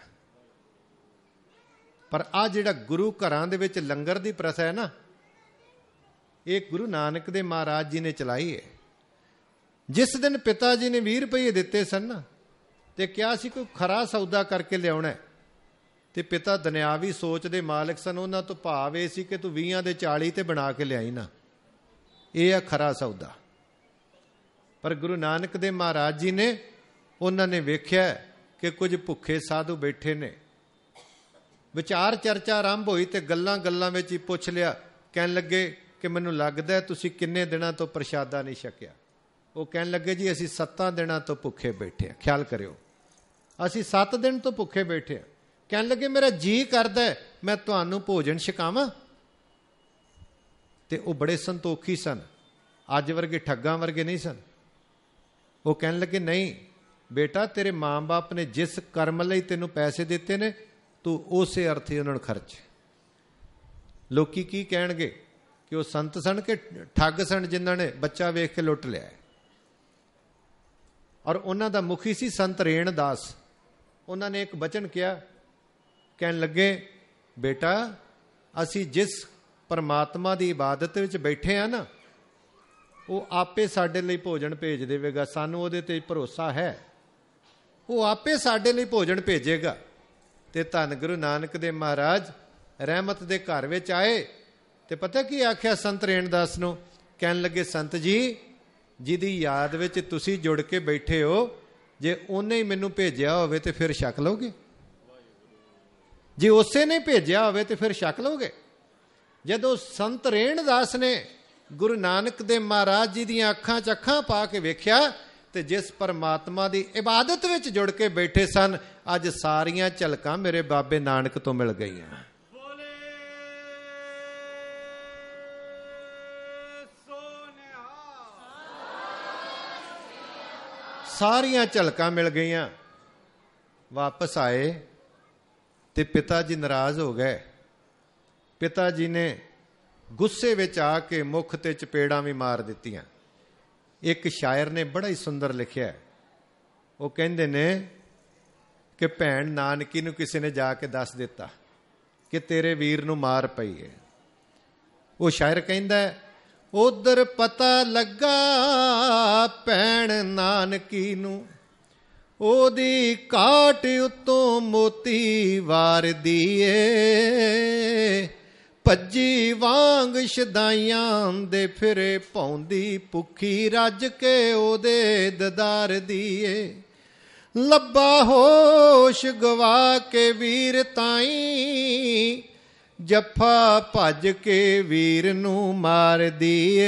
Speaker 1: पर आ जिहड़ा गुरु घरां दे विच लंगर दी प्रथा है ना, ये गुरु नानक दे महाराज जी ने चलाई है। जिस दिन पिता जी ने 20 रुपये दिते सन ना, ਤੇ ਕਿਹਾ ਸੀ ਕੋਈ ਖਰਾ ਸੌਦਾ ਕਰਕੇ ਲਿਆਉਣਾ, ਤੇ ਪਿਤਾ ਦੁਨਿਆਵੀ ਸੋਚ ਦੇ ਮਾਲਕ ਸਨ। ਉਹਨਾਂ ਤੋਂ ਭਾਵ ਇਹ ਸੀ ਕਿ ਤੂੰ 20 ਦੇ 40 ਤੇ ਬਣਾ ਕੇ ਲਿਆਈ ਨਾ, ਇਹ ਆ ਖਰਾ ਸੌਦਾ। ਪਰ ਗੁਰੂ ਨਾਨਕ ਦੇ ਮਹਾਰਾਜ ਜੀ ਨੇ, ਉਹਨਾਂ ਨੇ ਵੇਖਿਆ ਕਿ ਕੁਝ ਭੁੱਖੇ ਸਾਧੂ ਬੈਠੇ ਨੇ। ਵਿਚਾਰ ਚਰਚਾ ਆਰੰਭ ਹੋਈ ਤੇ ਗੱਲਾਂ ਗੱਲਾਂ ਵਿੱਚ ਹੀ ਪੁੱਛ ਲਿਆ। ਕਹਿਣ ਲੱਗੇ ਕਿ ਮੈਨੂੰ ਲੱਗਦਾ ਤੁਸੀਂ ਕਿੰਨੇ ਦਿਨਾਂ ਤੋਂ ਪ੍ਰਸ਼ਾਦਾ ਨਹੀਂ ਛਕਿਆ। ਉਹ ਕਹਿਣ ਲੱਗੇ ਜੀ ਅਸੀਂ 7 ਦਿਨਾਂ ਤੋਂ ਭੁੱਖੇ ਬੈਠੇ ਆ। ਖਿਆਲ ਕਰਿਓ, ਅਸੀਂ 7 ਦਿਨ ਤੋਂ ਭੁੱਖੇ ਬੈਠੇ ਆ। ਕਹਿਣ ਲੱਗੇ ਮੇਰਾ ਜੀ ਕਰਦਾ ਮੈਂ ਤੁਹਾਨੂੰ ਭੋਜਨ ਛਕਾਵਾਂ। ਤੇ ਉਹ ਬੜੇ ਸੰਤੋਖੀ ਸਨ, ਅੱਜ ਵਰਗੇ ਠੱਗਾਂ ਵਰਗੇ ਨਹੀਂ ਸਨ। ਉਹ ਕਹਿਣ ਲੱਗੇ ਨਹੀਂ ਬੇਟਾ, ਤੇਰੇ ਮਾਂ-ਬਾਪ ਨੇ ਜਿਸ ਕਰਮ ਲਈ ਤੈਨੂੰ ਪੈਸੇ ਦਿੱਤੇ ਨੇ, ਤੂੰ ਉਸੇ ਅਰਥੀ ਉਹਨਾਂ ਨੂੰ ਖਰਚ। ਲੋਕੀ ਕੀ ਕਹਿਣਗੇ ਕਿ ਉਹ ਸੰਤ ਸਨ ਕਿ ਠੱਗ ਸਨ ਜਿਨ੍ਹਾਂ ਨੇ ਬੱਚਾ ਵੇਖ ਕੇ ਲੁੱਟ ਲਿਆ। ਔਰ ਉਹਨਾਂ ਦਾ ਮੁਖੀ ਸੀ ਸੰਤ ਰੇਣਦਾਸ। ਉਹਨਾਂ ਨੇ ਇੱਕ ਬਚਨ ਕਿਹਾ, ਕਹਿਣ ਲੱਗੇ ਬੇਟਾ ਅਸੀਂ ਜਿਸ ਪਰਮਾਤਮਾ ਦੀ ਇਬਾਦਤ ਵਿੱਚ ਬੈਠੇ ਆ ਨਾ, ਉਹ ਆਪੇ ਸਾਡੇ ਲਈ ਭੋਜਨ ਭੇਜ ਦੇਵੇਗਾ। ਸਾਨੂੰ ਉਹਦੇ ਤੇ ਭਰੋਸਾ ਹੈ, ਉਹ ਆਪੇ ਸਾਡੇ ਲਈ ਭੋਜਨ ਭੇਜੇਗਾ। ਤੇ ਧੰਨ ਗੁਰੂ ਨਾਨਕ ਦੇ ਮਹਾਰਾਜ ਰਹਿਮਤ ਦੇ ਘਰ ਵਿੱਚ ਆਏ ਤੇ ਪਤਾ ਕੀ ਆਖਿਆ ਸੰਤ ਰੇਣਦਾਸ ਨੂੰ? ਕਹਿਣ ਲੱਗੇ ਸੰਤ ਜੀ, ਜਿਹਦੀ ਯਾਦ ਵਿੱਚ ਤੁਸੀਂ ਜੁੜ ਕੇ ਬੈਠੇ ਹੋ, ਜੇ ਉਹਨੇ ਹੀ ਮੈਨੂੰ ਭੇਜਿਆ ਹੋਵੇ ਤੇ ਫਿਰ ਛਕ ਲਓਗੇ। ਜੇ ਉਸੇ ਨੇ ਭੇਜਿਆ ਹੋਵੇ ਤੇ ਫਿਰ ਸ਼ੱਕ ਲਓਗੇ। ਜਦੋਂ ਸੰਤ ਰੇਣਦਾਸ ਨੇ ਗੁਰੂ ਨਾਨਕ ਦੇਵ ਮਹਾਰਾਜ ਜੀ ਦੀਆਂ ਅੱਖਾਂ 'ਚ ਅੱਖਾਂ ਪਾ ਕੇ ਵੇਖਿਆ ਤੇ ਜਿਸ ਪਰਮਾਤਮਾ ਦੀ ਇਬਾਦਤ ਵਿੱਚ ਜੁੜ ਕੇ ਬੈਠੇ ਸਨ, ਅੱਜ ਸਾਰੀਆਂ ਝਲਕਾਂ ਮੇਰੇ ਬਾਬੇ ਨਾਨਕ ਤੋਂ ਮਿਲ ਗਈਆਂ। ਸਾਰੀਆਂ ਝਲਕਾਂ ਮਿਲ ਗਈਆਂ। ਵਾਪਸ ਆਏ ਤੇ ਪਿਤਾ ਜੀ ਨਾਰਾਜ਼ ਹੋ ਗਏ। ਪਿਤਾ ਜੀ ਨੇ ਗੁੱਸੇ ਵਿੱਚ ਆ ਕੇ ਮੁੱਖ ਤੇ ਚਪੇੜਾਂ ਵੀ ਮਾਰ ਦਿੱਤੀਆਂ। ਇੱਕ ਸ਼ਾਇਰ ਨੇ ਬੜਾ ਹੀ ਸੁੰਦਰ ਲਿਖਿਆ, ਉਹ ਕਹਿੰਦੇ ਨੇ ਕਿ ਭੈਣ ਨਾਨਕੀ ਨੂੰ ਕਿਸੇ ਨੇ ਜਾ ਕੇ ਦੱਸ ਦਿੱਤਾ ਕਿ ਤੇਰੇ ਵੀਰ ਨੂੰ ਮਾਰ ਪਈ ਹੈ। ਉਹ ਸ਼ਾਇਰ ਕਹਿੰਦਾ, ਉਧਰ ਪਤਾ ਲੱਗਾ ਭੈਣ ਨਾਨਕੀ ਨੂੰ, ਉਹਦੀ ਕਾਟ ਉੱਤੋਂ ਮੋਤੀ ਵਾਰਦੀ ਏ, ਭੱਜੀ ਵਾਂਗ ਸ਼ਦਾਈਆਂ ਦੇ ਫਿਰੇ ਪਾਉਂਦੀ, ਭੁੱਖੀ ਰੱਜ ਕੇ ਉਹਦੇ ਦਦਾਰ ਦੀਏ। ਲੱਭਾ ਹੋਸ਼ ਗਵਾ ਕੇ ਵੀਰ ਤਾਈ, ਜੱਫਾ ਭੱਜ ਕੇ ਵੀਰ ਨੂੰ ਮਾਰ ਦੀਏ।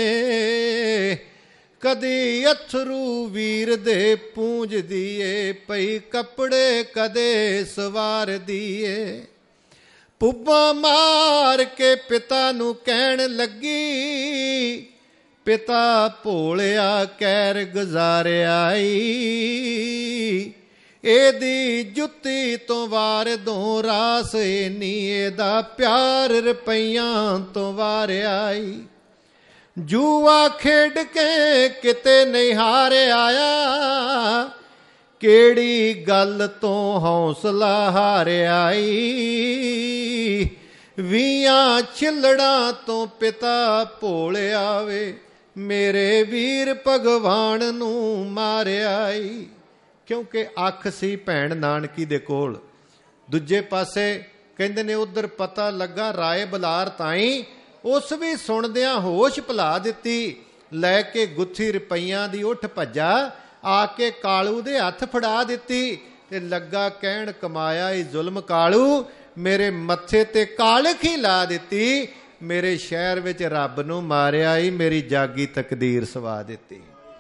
Speaker 1: ਕਦੀ ਅਥਰੂ ਵੀਰ ਦੇ ਪੂੰਝ ਦੀਏ, ਪਈ ਕੱਪੜੇ ਕਦੇ ਸਵਾਰ ਦੀਏ। ਪੁੱਬਾ ਮਾਰ ਕੇ ਪਿਤਾ ਨੂੰ ਕਹਿਣ ਲੱਗੀ, ਪਿਤਾ ਭੋਲਿਆ ਕਹਿਰ ਗੁਜ਼ਾਰਿਆ ਈ। ਇਹਦੀ ਜੁੱਤੀ ਤੋਂ ਵਾਰ ਦੋ ਰਾਸ ਨੀ, ਇਹਦਾ ਪਿਆਰ ਰੁਪਈਆਂ ਤੋਂ ਵਾਰਿਆ ਈ। ਜੂਆ ਖੇਡ ਕੇ ਕਿਤੇ ਨਹੀਂ ਹਾਰਿਆ ਆਇਆ, ਕਿਹੜੀ ਗੱਲ ਤੋਂ ਹੌਸਲਾ ਹਾਰਿਆ ਈ। 20 ਛਿੱਲੜਾਂ ਤੋਂ ਪਿਤਾ ਭੋਲਿਆ ਵੇ, ਮੇਰੇ ਵੀਰ ਭਗਵਾਨ ਨੂੰ ਮਾਰਿਆ ਈ। ਕਿਉਂਕਿ ਅੱਖ ਸੀ ਭੈਣ ਨਾਨਕੀ ਦੇ ਕੋਲ। ਦੂਜੇ ਪਾਸੇ ਕਹਿੰਦੇ ਨੇ ਉਧਰ ਪਤਾ ਲੱਗਾ ਰਾਏ ਬਲਾਰ ਤਾਈ, ਉਸ ਵੀ ਸੁਣਦਿਆਂ ਹੋਸ਼ ਭੁਲਾ ਦਿੱਤੀ। ਲੈ ਕੇ ਗੁੱਥੀ ਰੁਪਈਆਂ ਦੀ ਉੱਠ ਭੱਜਾ, ਆ ਕੇ ਕਾਲੂ ਦੇ ਹੱਥ ਫੜਾ ਦਿੱਤੀ ਤੇ ਲੱਗਾ ਕਹਿਣ, ਕਮਾਇਆ ਈ ਜ਼ੁਲਮ ਕਾਲੂ, ਮੇਰੇ ਮੱਥੇ ਤੇ ਕਾਲਖ ਹੀ ਲਾ ਦਿੱਤੀ। ਮੇਰੇ ਸ਼ਹਿਰ ਵਿੱਚ ਰੱਬ ਨੂੰ ਮਾਰਿਆ ਈ, ਮੇਰੀ ਜਾਗੀ ਤਕਦੀਰ ਸਵਾ ਦਿੱਤੀ।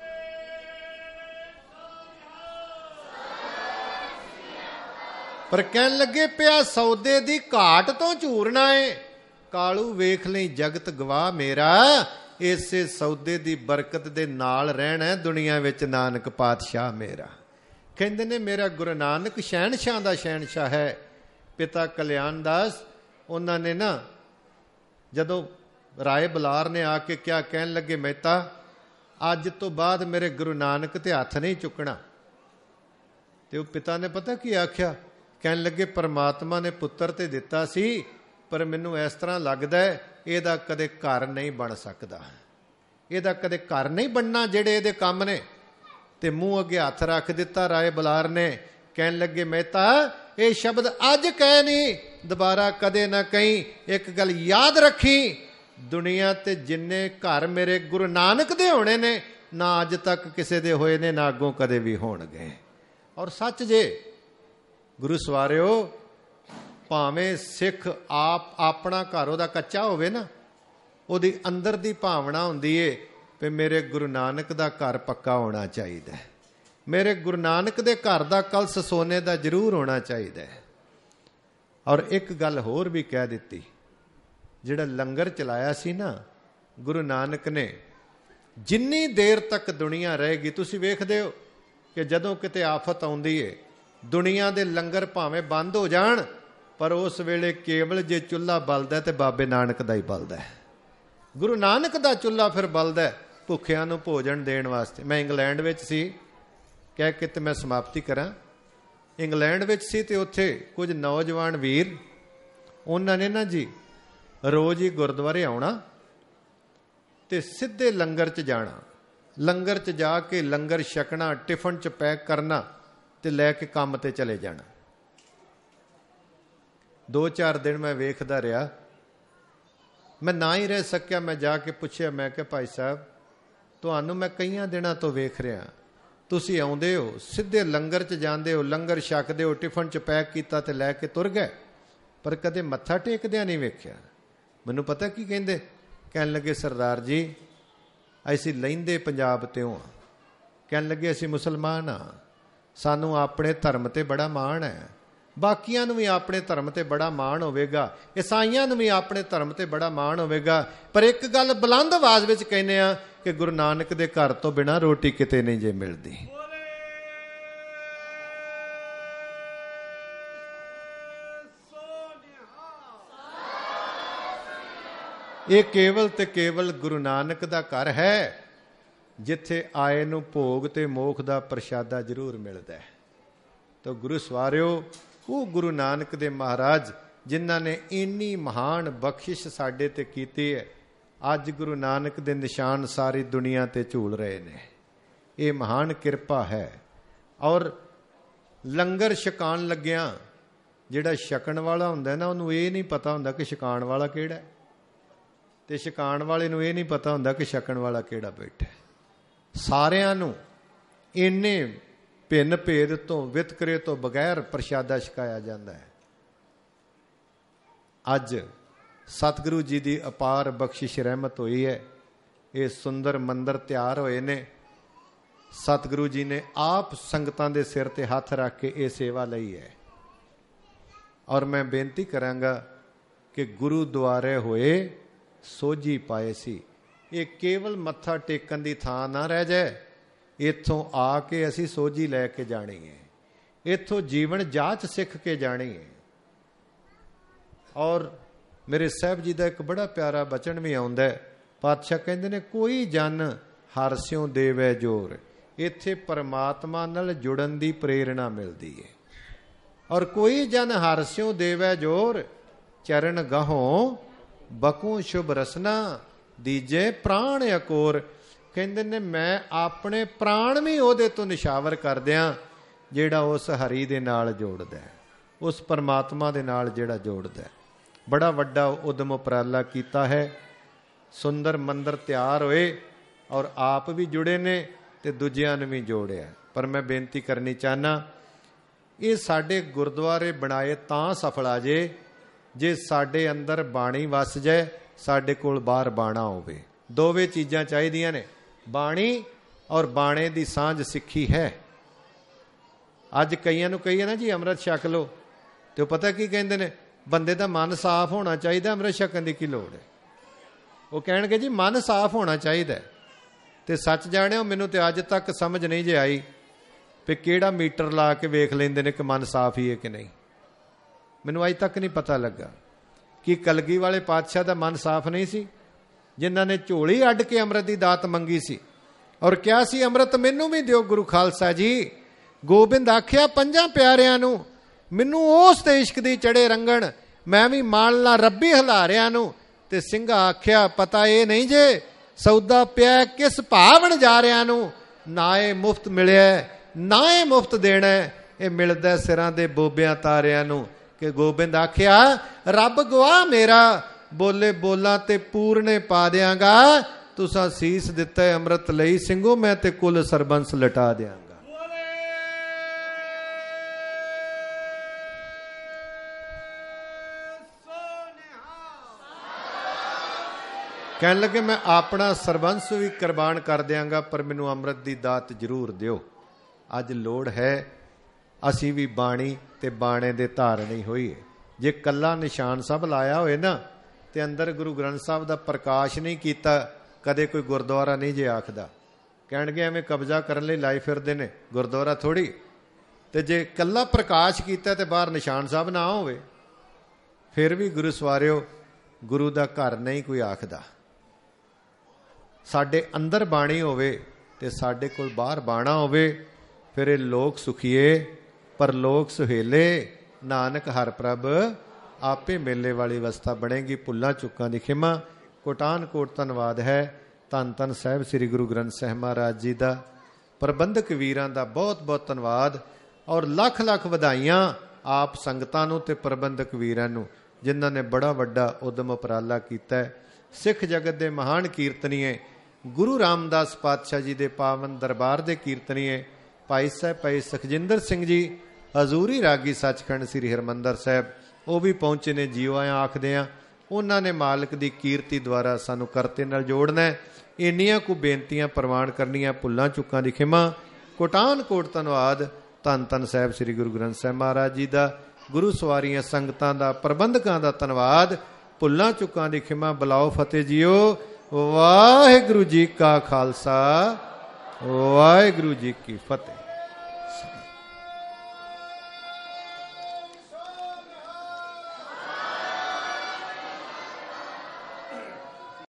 Speaker 1: ਪਰ ਕਹਿਣ ਲੱਗੇ ਪਿਆ ਸੌਦੇ ਦੀ ਘਾਟ ਤੋਂ ਝੂਰਨਾ ਏ। ਕਾਲੂ ਵੇਖ ਲਈ ਜਗਤ ਗਵਾਹ ਮੇਰਾ, ਇਸੇ ਸੌਦੇ ਦੀ ਬਰਕਤ ਦੇ ਨਾਲ ਰਹਿਣਾ ਦੁਨੀਆ ਵਿੱਚ ਨਾਨਕ ਪਾਤਸ਼ਾਹ ਮੇਰਾ। ਕਹਿੰਦੇ ਨੇ ਮੇਰਾ ਗੁਰੂ ਨਾਨਕ ਸ਼ਹਿਨਸ਼ਾਹ ਦਾ ਸ਼ਹਿਨਸ਼ਾਹ ਹੈ। ਪਿਤਾ ਕਲਿਆਣ ਦਾਸ ਉਹਨਾਂ ਨੇ ਨਾ ਜਦੋਂ ਰਾਏ ਬਲਾਰ ਨੇ ਆ ਕੇ ਕਿਹਾ, ਕਹਿਣ ਲੱਗੇ ਮਹਿਤਾ ਅੱਜ ਤੋਂ ਬਾਅਦ ਮੇਰੇ ਗੁਰੂ ਨਾਨਕ ਤੇ ਹੱਥ ਨਹੀਂ ਚੁੱਕਣਾ। ਤੇ ਉਹ ਪਿਤਾ ਨੇ ਪਤਾ ਕੀ ਆਖਿਆ, ਕਹਿਣ ਲੱਗੇ ਪਰਮਾਤਮਾ ਨੇ ਪੁੱਤਰ ਤੇ ਦਿੱਤਾ ਸੀ, ਪਰ ਮੈਨੂੰ ਇਸ ਤਰ੍ਹਾਂ ਲੱਗਦਾ ਇਹਦਾ ਕਦੇ ਘਰ ਨਹੀਂ ਬਣ ਸਕਦਾ, ਇਹਦਾ ਕਦੇ ਘਰ ਨਹੀਂ ਬਣਨਾ ਜਿਹੜੇ ਇਹਦੇ ਕੰਮ ਨੇ। ਤੇ ਮੂੰਹ ਅੱਗੇ ਹੱਥ ਰੱਖ ਦਿੱਤਾ ਰਾਏ ਬਲਾਰ ਨੇ। ਕਹਿਣ ਲੱਗੇ ਮਹਿਤਾ ਇਹ ਸ਼ਬਦ ਅੱਜ ਕਹਿ ਨਹੀਂ, ਦੁਬਾਰਾ ਕਦੇ ਨਾ ਕਹੀਂ। ਇੱਕ ਗੱਲ ਯਾਦ ਰੱਖੀ, ਦੁਨੀਆ ਤੇ ਜਿੰਨੇ ਘਰ ਮੇਰੇ ਗੁਰੂ ਨਾਨਕ ਦੇ ਹੋਣੇ ਨੇ, ਨਾ ਅੱਜ ਤੱਕ ਕਿਸੇ ਦੇ ਹੋਏ ਨੇ, ਨਾ ਅੱਗੋਂ ਕਦੇ ਵੀ ਹੋਣਗੇ। ਔਰ ਸੱਚ ਜੇ ਗੁਰੂ ਸਵਾਰਿਓ, ਭਾਵੇਂ ਸਿੱਖ ਆਪਣਾ ਘਰ ਉਹਦਾ ਕੱਚਾ ਹੋਵੇ ਨਾ, ਉਹਦੀ ਅੰਦਰ ਦੀ ਭਾਵਨਾ ਹੁੰਦੀ ਏ ਵੀ ਮੇਰੇ ਗੁਰੂ ਨਾਨਕ ਦਾ ਘਰ ਪੱਕਾ ਹੋਣਾ ਚਾਹੀਦਾ, ਮੇਰੇ ਗੁਰੂ ਨਾਨਕ ਦੇ ਘਰ ਦਾ ਕਲਸ਼ ਸੋਨੇ ਦਾ ਜ਼ਰੂਰ ਹੋਣਾ ਚਾਹੀਦਾ। ਔਰ ਇੱਕ ਗੱਲ ਹੋਰ ਵੀ ਕਹਿ ਦਿੱਤੀ, ਜਿਹੜਾ ਲੰਗਰ ਚਲਾਇਆ ਸੀ ਨਾ ਗੁਰੂ ਨਾਨਕ ਨੇ, ਜਿੰਨੀ ਦੇਰ ਤੱਕ ਦੁਨੀਆ ਰਹੇਗੀ, ਤੁਸੀਂ ਵੇਖਦੇ ਹੋ ਕਿ ਜਦੋਂ ਕਿਤੇ ਆਫਤ ਆਉਂਦੀ ਏ, ਦੁਨੀਆ ਦੇ ਲੰਗਰ ਭਾਵੇਂ ਬੰਦ ਹੋ ਜਾਣ, ਪਰ ਉਸ ਵੇਲੇ ਕੇਵਲ ਜੇ ਚੁੱਲ੍ਹਾ ਬਲਦਾ ਤੇ ਬਾਬੇ ਨਾਨਕ ਦਾ ਹੀ ਬਲਦਾ। ਗੁਰੂ ਨਾਨਕ ਦਾ ਚੁੱਲ੍ਹਾ ਫਿਰ ਬਲਦਾ ਭੁੱਖਿਆਂ ਨੂੰ ਭੋਜਨ ਦੇਣ ਵਾਸਤੇ। ਮੈਂ ਇੰਗਲੈਂਡ ਵਿੱਚ ਸੀ, ਕਹਿ ਕੇ ਤੇ ਮੈਂ ਸਮਾਪਤੀ ਕਰਾਂ। ਇੰਗਲੈਂਡ ਵਿੱਚ ਸੀ ਤੇ ਉੱਥੇ ਕੁਝ ਨੌਜਵਾਨ ਵੀਰ, ਉਹਨਾਂ ਨੇ ਨਾ ਜੀ ਰੋਜ਼ ਹੀ ਗੁਰਦੁਆਰੇ ਆਉਣਾ ਤੇ ਸਿੱਧੇ ਲੰਗਰ 'ਚ ਜਾਣਾ। ਲੰਗਰ 'ਚ ਜਾ ਕੇ ਲੰਗਰ ਛਕਣਾ, ਟਿਫਨ 'ਚ ਪੈਕ ਕਰਨਾ ਤੇ ਲੈ ਕੇ ਕੰਮ ਤੇ ਚਲੇ ਜਾਣਾ। 2-4 ਦਿਨ ਮੈਂ ਵੇਖਦਾ ਰਿਹਾ, ਮੈਂ ਨਾ ਹੀ ਰਹਿ ਸਕਿਆ। ਮੈਂ ਜਾ ਕੇ ਪੁੱਛਿਆ, ਮੈਂ ਕਿਹਾ ਭਾਈ ਸਾਹਿਬ ਤੁਹਾਨੂੰ ਮੈਂ ਕਈਆਂ ਦਿਨਾਂ ਤੋਂ ਵੇਖ ਰਿਹਾ, ਤੁਸੀਂ ਆਉਂਦੇ ਹੋ ਸਿੱਧੇ ਲੰਗਰ 'ਚ ਜਾਂਦੇ ਹੋ, ਲੰਗਰ ਛਕਦੇ ਹੋ, ਟਿਫਨ 'ਚ ਪੈਕ ਕੀਤਾ ਤੇ ਲੈ ਕੇ ਤੁਰ ਗਏ, पर कदे मत्था टेकदियां नहीं वेख्या। मैनूं पता की कहिंदे, कहण लगे सरदार जी असीं लहिंदे पंजाब ते हां, कहण लगे असीं मुसलमान हाँ, सानूं अपने धर्म ते बड़ा माण है, बाकियां नूं भी अपने धर्म ते बड़ा माण होवेगा, ईसाइयां नूं भी अपने धर्म ते बड़ा माण होवेगा, पर एक गल बुलंद आवाज़ विच कहने आ कि गुरु नानक दे घर तो बिना रोटी किते नहीं जे मिलदी। ये केवल ते केवल गुरु नानक दा घर है जिथे आए नूं भोग ते मोख दा प्रशादा जरूर मिलदा है। तो गुरु सवारियो, वो गुरु नानक दे महाराज जिन्हां ने इन्नी महान बख्शिश साडे ते कीती है, अज गुरु नानक दे निशान सारी दुनिया ते झूल रहे ने। ये महान किरपा है। और लंगर छकाण लग्गियां जिहड़ा छकण वाला हुंदा ना, उहनूं ये नहीं पता हुंदा कि छकाण वाला किहड़ा है, ते छकाण वाले नूं ये नहीं पता हुंदा कि छकण वाला किहड़ा बैठा है। सारियां नूं इन्ने भिन्न भेद तो वितकरे तो बगैर प्रशादा छकाया जाता है। अज सतगुरु जी की अपार बख्शिश रहमत हुई है, ये सुंदर मंदिर तैयार होए ने। सतगुरु जी ने आप संगतां दे सिर ते हथ रख के ये सेवा लई है। और मैं बेनती करांगा कि गुरुद्वारे होए सोझी पाए सी, ये केवल मत्था टेकन की थां ना रह जाए, इत्थों आके असी सोझी लैके जानी है, इत्थों जीवन जाच सिख के जानी है। और मेरे साहब जी का एक बड़ा प्यारा बचन भी आउंदा है, पातशाह कहंदे ने कोई जन हर स्यों देवै जोर, इत्थे परमात्मा नाल जुड़न की प्रेरणा मिलती है। और कोई जन हर स्यों देवै जोर, चरण गहों बकों शुभ रसना, दीजे प्राण अकोर। कहंदे ने मैं अपने प्राण भी उहदे तो निशावर कर दियां जिहड़ा उस हरी दे नाल जोड़दा है, उस परमात्मा दे नाल जिहड़ा जोड़दा है। बड़ा वड्डा उद्यम उपराला कीता है। सुंदर मंदिर तैयार होए और आप भी जुड़े ने ते दूजियां ने भी जोड़िया। पर मैं बेनती करनी चाहना, ये साडे गुरुद्वारे बनाए तां सफल आ जे साडे अंदर बाणी वस जाए, साडे कोल बाहर बाणा होवे। दोवे चीज़ां चाहिदियां ने, बाणी और बाणे दी सांझ सिੱਖੀ है। अज कईयां नूं कहीए ना जी अमृत छक लो, तो पता की कहंदे ने, बंदे दा मन साफ होना चाहिए, अमृत छकन दी की लोड़ है। वो कहणगे जी मन साफ होना चाहिए। तो सच जाणिओ मैनूं ते अज तक समझ नहीं जे आई भी किहड़ा मीटर ला के वेख लैंदे ने कि मन साफ ही है कि नहीं। मैनूं अज तक नहीं पता लगा कि कलगी वाले पातशाह दा मन साफ नहीं सी, जिन्हां ने झोली अड्ड के अमृत की दात मंगी सी और क्या सी, अमृत मैनू भी दिओ गुरु खालसा जी। गोबिंद आख्या पंजां प्यारियां नूं, मैनू उस ते इश्क दी चढ़े रंगण, मैं भी मालना रब्बी हलारियां नूं। ते सिंघा आख्या पता ये नहीं जे सौदा पिया किस भावण जा रहा नूं, ना ये मुफ्त मिलिया ना ये मुफ्त देना, ये मिलदा सिरां दे बोबियां तारियां नूं। कि गोबिंद आख्या रब गवाह मेरा, बोले बोला ते पूरने पा दियांगा, तुसां सीस दिता है अमृत लई सिंघो, मैं ते कुल सरबंस लटा दियांगा। कहने लगे मैं अपना सरबंस भी कुर्बान कर दियांगा, पर मैनू अमृत की दात जरूर दिओ। अज लोड़ है असी भी बाणी ते बाणे दे धारणी होईए। जे कला निशान सब लाया होए ना ते अंदर गुरु ग्रंथ साहब दा प्रकाश नहीं कीता, कदे कोई गुरद्वारा नहीं जे आखदा। कहणगे एवें कब्जा करन लई लाई फिरदे ने, गुरद्वारा थोड़ी। ते जे कला प्रकाश कीता ते बाहर निशान साहब ना होवे, फिर भी गुरु सवारियो गुरु दा घर नहीं कोई आखदा। साडे अंदर बाणी होवे ते साडे कोल बाहर बाणा होवे, फिर ये लोक सुखीए परलोक सुहेले, नानक हर प्रभ आपे मेले वाली अवस्था बनेगी। भुल्लां चुक्कां दी खिमा। कोटान कोट धन्नवाद है धन धन साहिब श्री गुरु ग्रंथ साहिब महाराज जी का। प्रबंधक वीरां दा बहुत बहुत धन्नवाद और लख लख वधाइयां आप संगतां नूं ते प्रबंधक वीरां नूं जिन्हां ने बड़ा वड्डा उद्यम उपराला कीता है। सिख जगत दे महान कीर्तनीय गुरु रामदास पातशाह जी दे पावन दरबार दे कीर्तनीय भाई साहब भाई सुखजिंदर सिंह जी हजूरी रागी सचखंड श्री हरमंदर साहब, ਉਹ ਵੀ ਪਹੁੰਚੇ ਨੇ, ਜੀਓ ਆਇਆਂ ਆਖਦੇ ਆ। ਉਹਨਾਂ ਨੇ ਮਾਲਕ ਦੀ ਕੀਰਤੀ ਦੁਆਰਾ ਸਾਨੂੰ ਕਰਤੇ ਨਾਲ ਜੋੜਨਾ। ਇੰਨੀਆਂ ਕੁ ਬੇਨਤੀਆਂ ਪ੍ਰਵਾਨ ਕਰਨੀਆਂ। ਭੁੱਲਾਂ ਚੁੱਕਾਂ ਦੀ ਖਿਮਾ। ਕੋਟਾਨ ਕੋਟ ਧੰਨਵਾਦ। ਧੰਨ ਧੰਨ ਸਾਹਿਬ ਸ੍ਰੀ ਗੁਰੂ ਗ੍ਰੰਥ ਸਾਹਿਬ ਮਹਾਰਾਜ ਜੀ ਦਾ, ਗੁਰੂ ਸਵਾਰੀਆਂ ਸੰਗਤਾਂ ਦਾ, ਪ੍ਰਬੰਧਕਾਂ ਦਾ ਧੰਨਵਾਦ। ਭੁੱਲਾਂ ਚੁੱਕਾਂ ਦੀ ਖਿਮਾ। ਬੁਲਾਓ ਫਤਿਹ ਜੀਓ। ਵਾਹਿਗੁਰੂ ਜੀ ਕਾ ਖਾਲਸਾ, ਵਾਹਿਗੁਰੂ ਜੀ ਕੀ ਫਤਿਹ।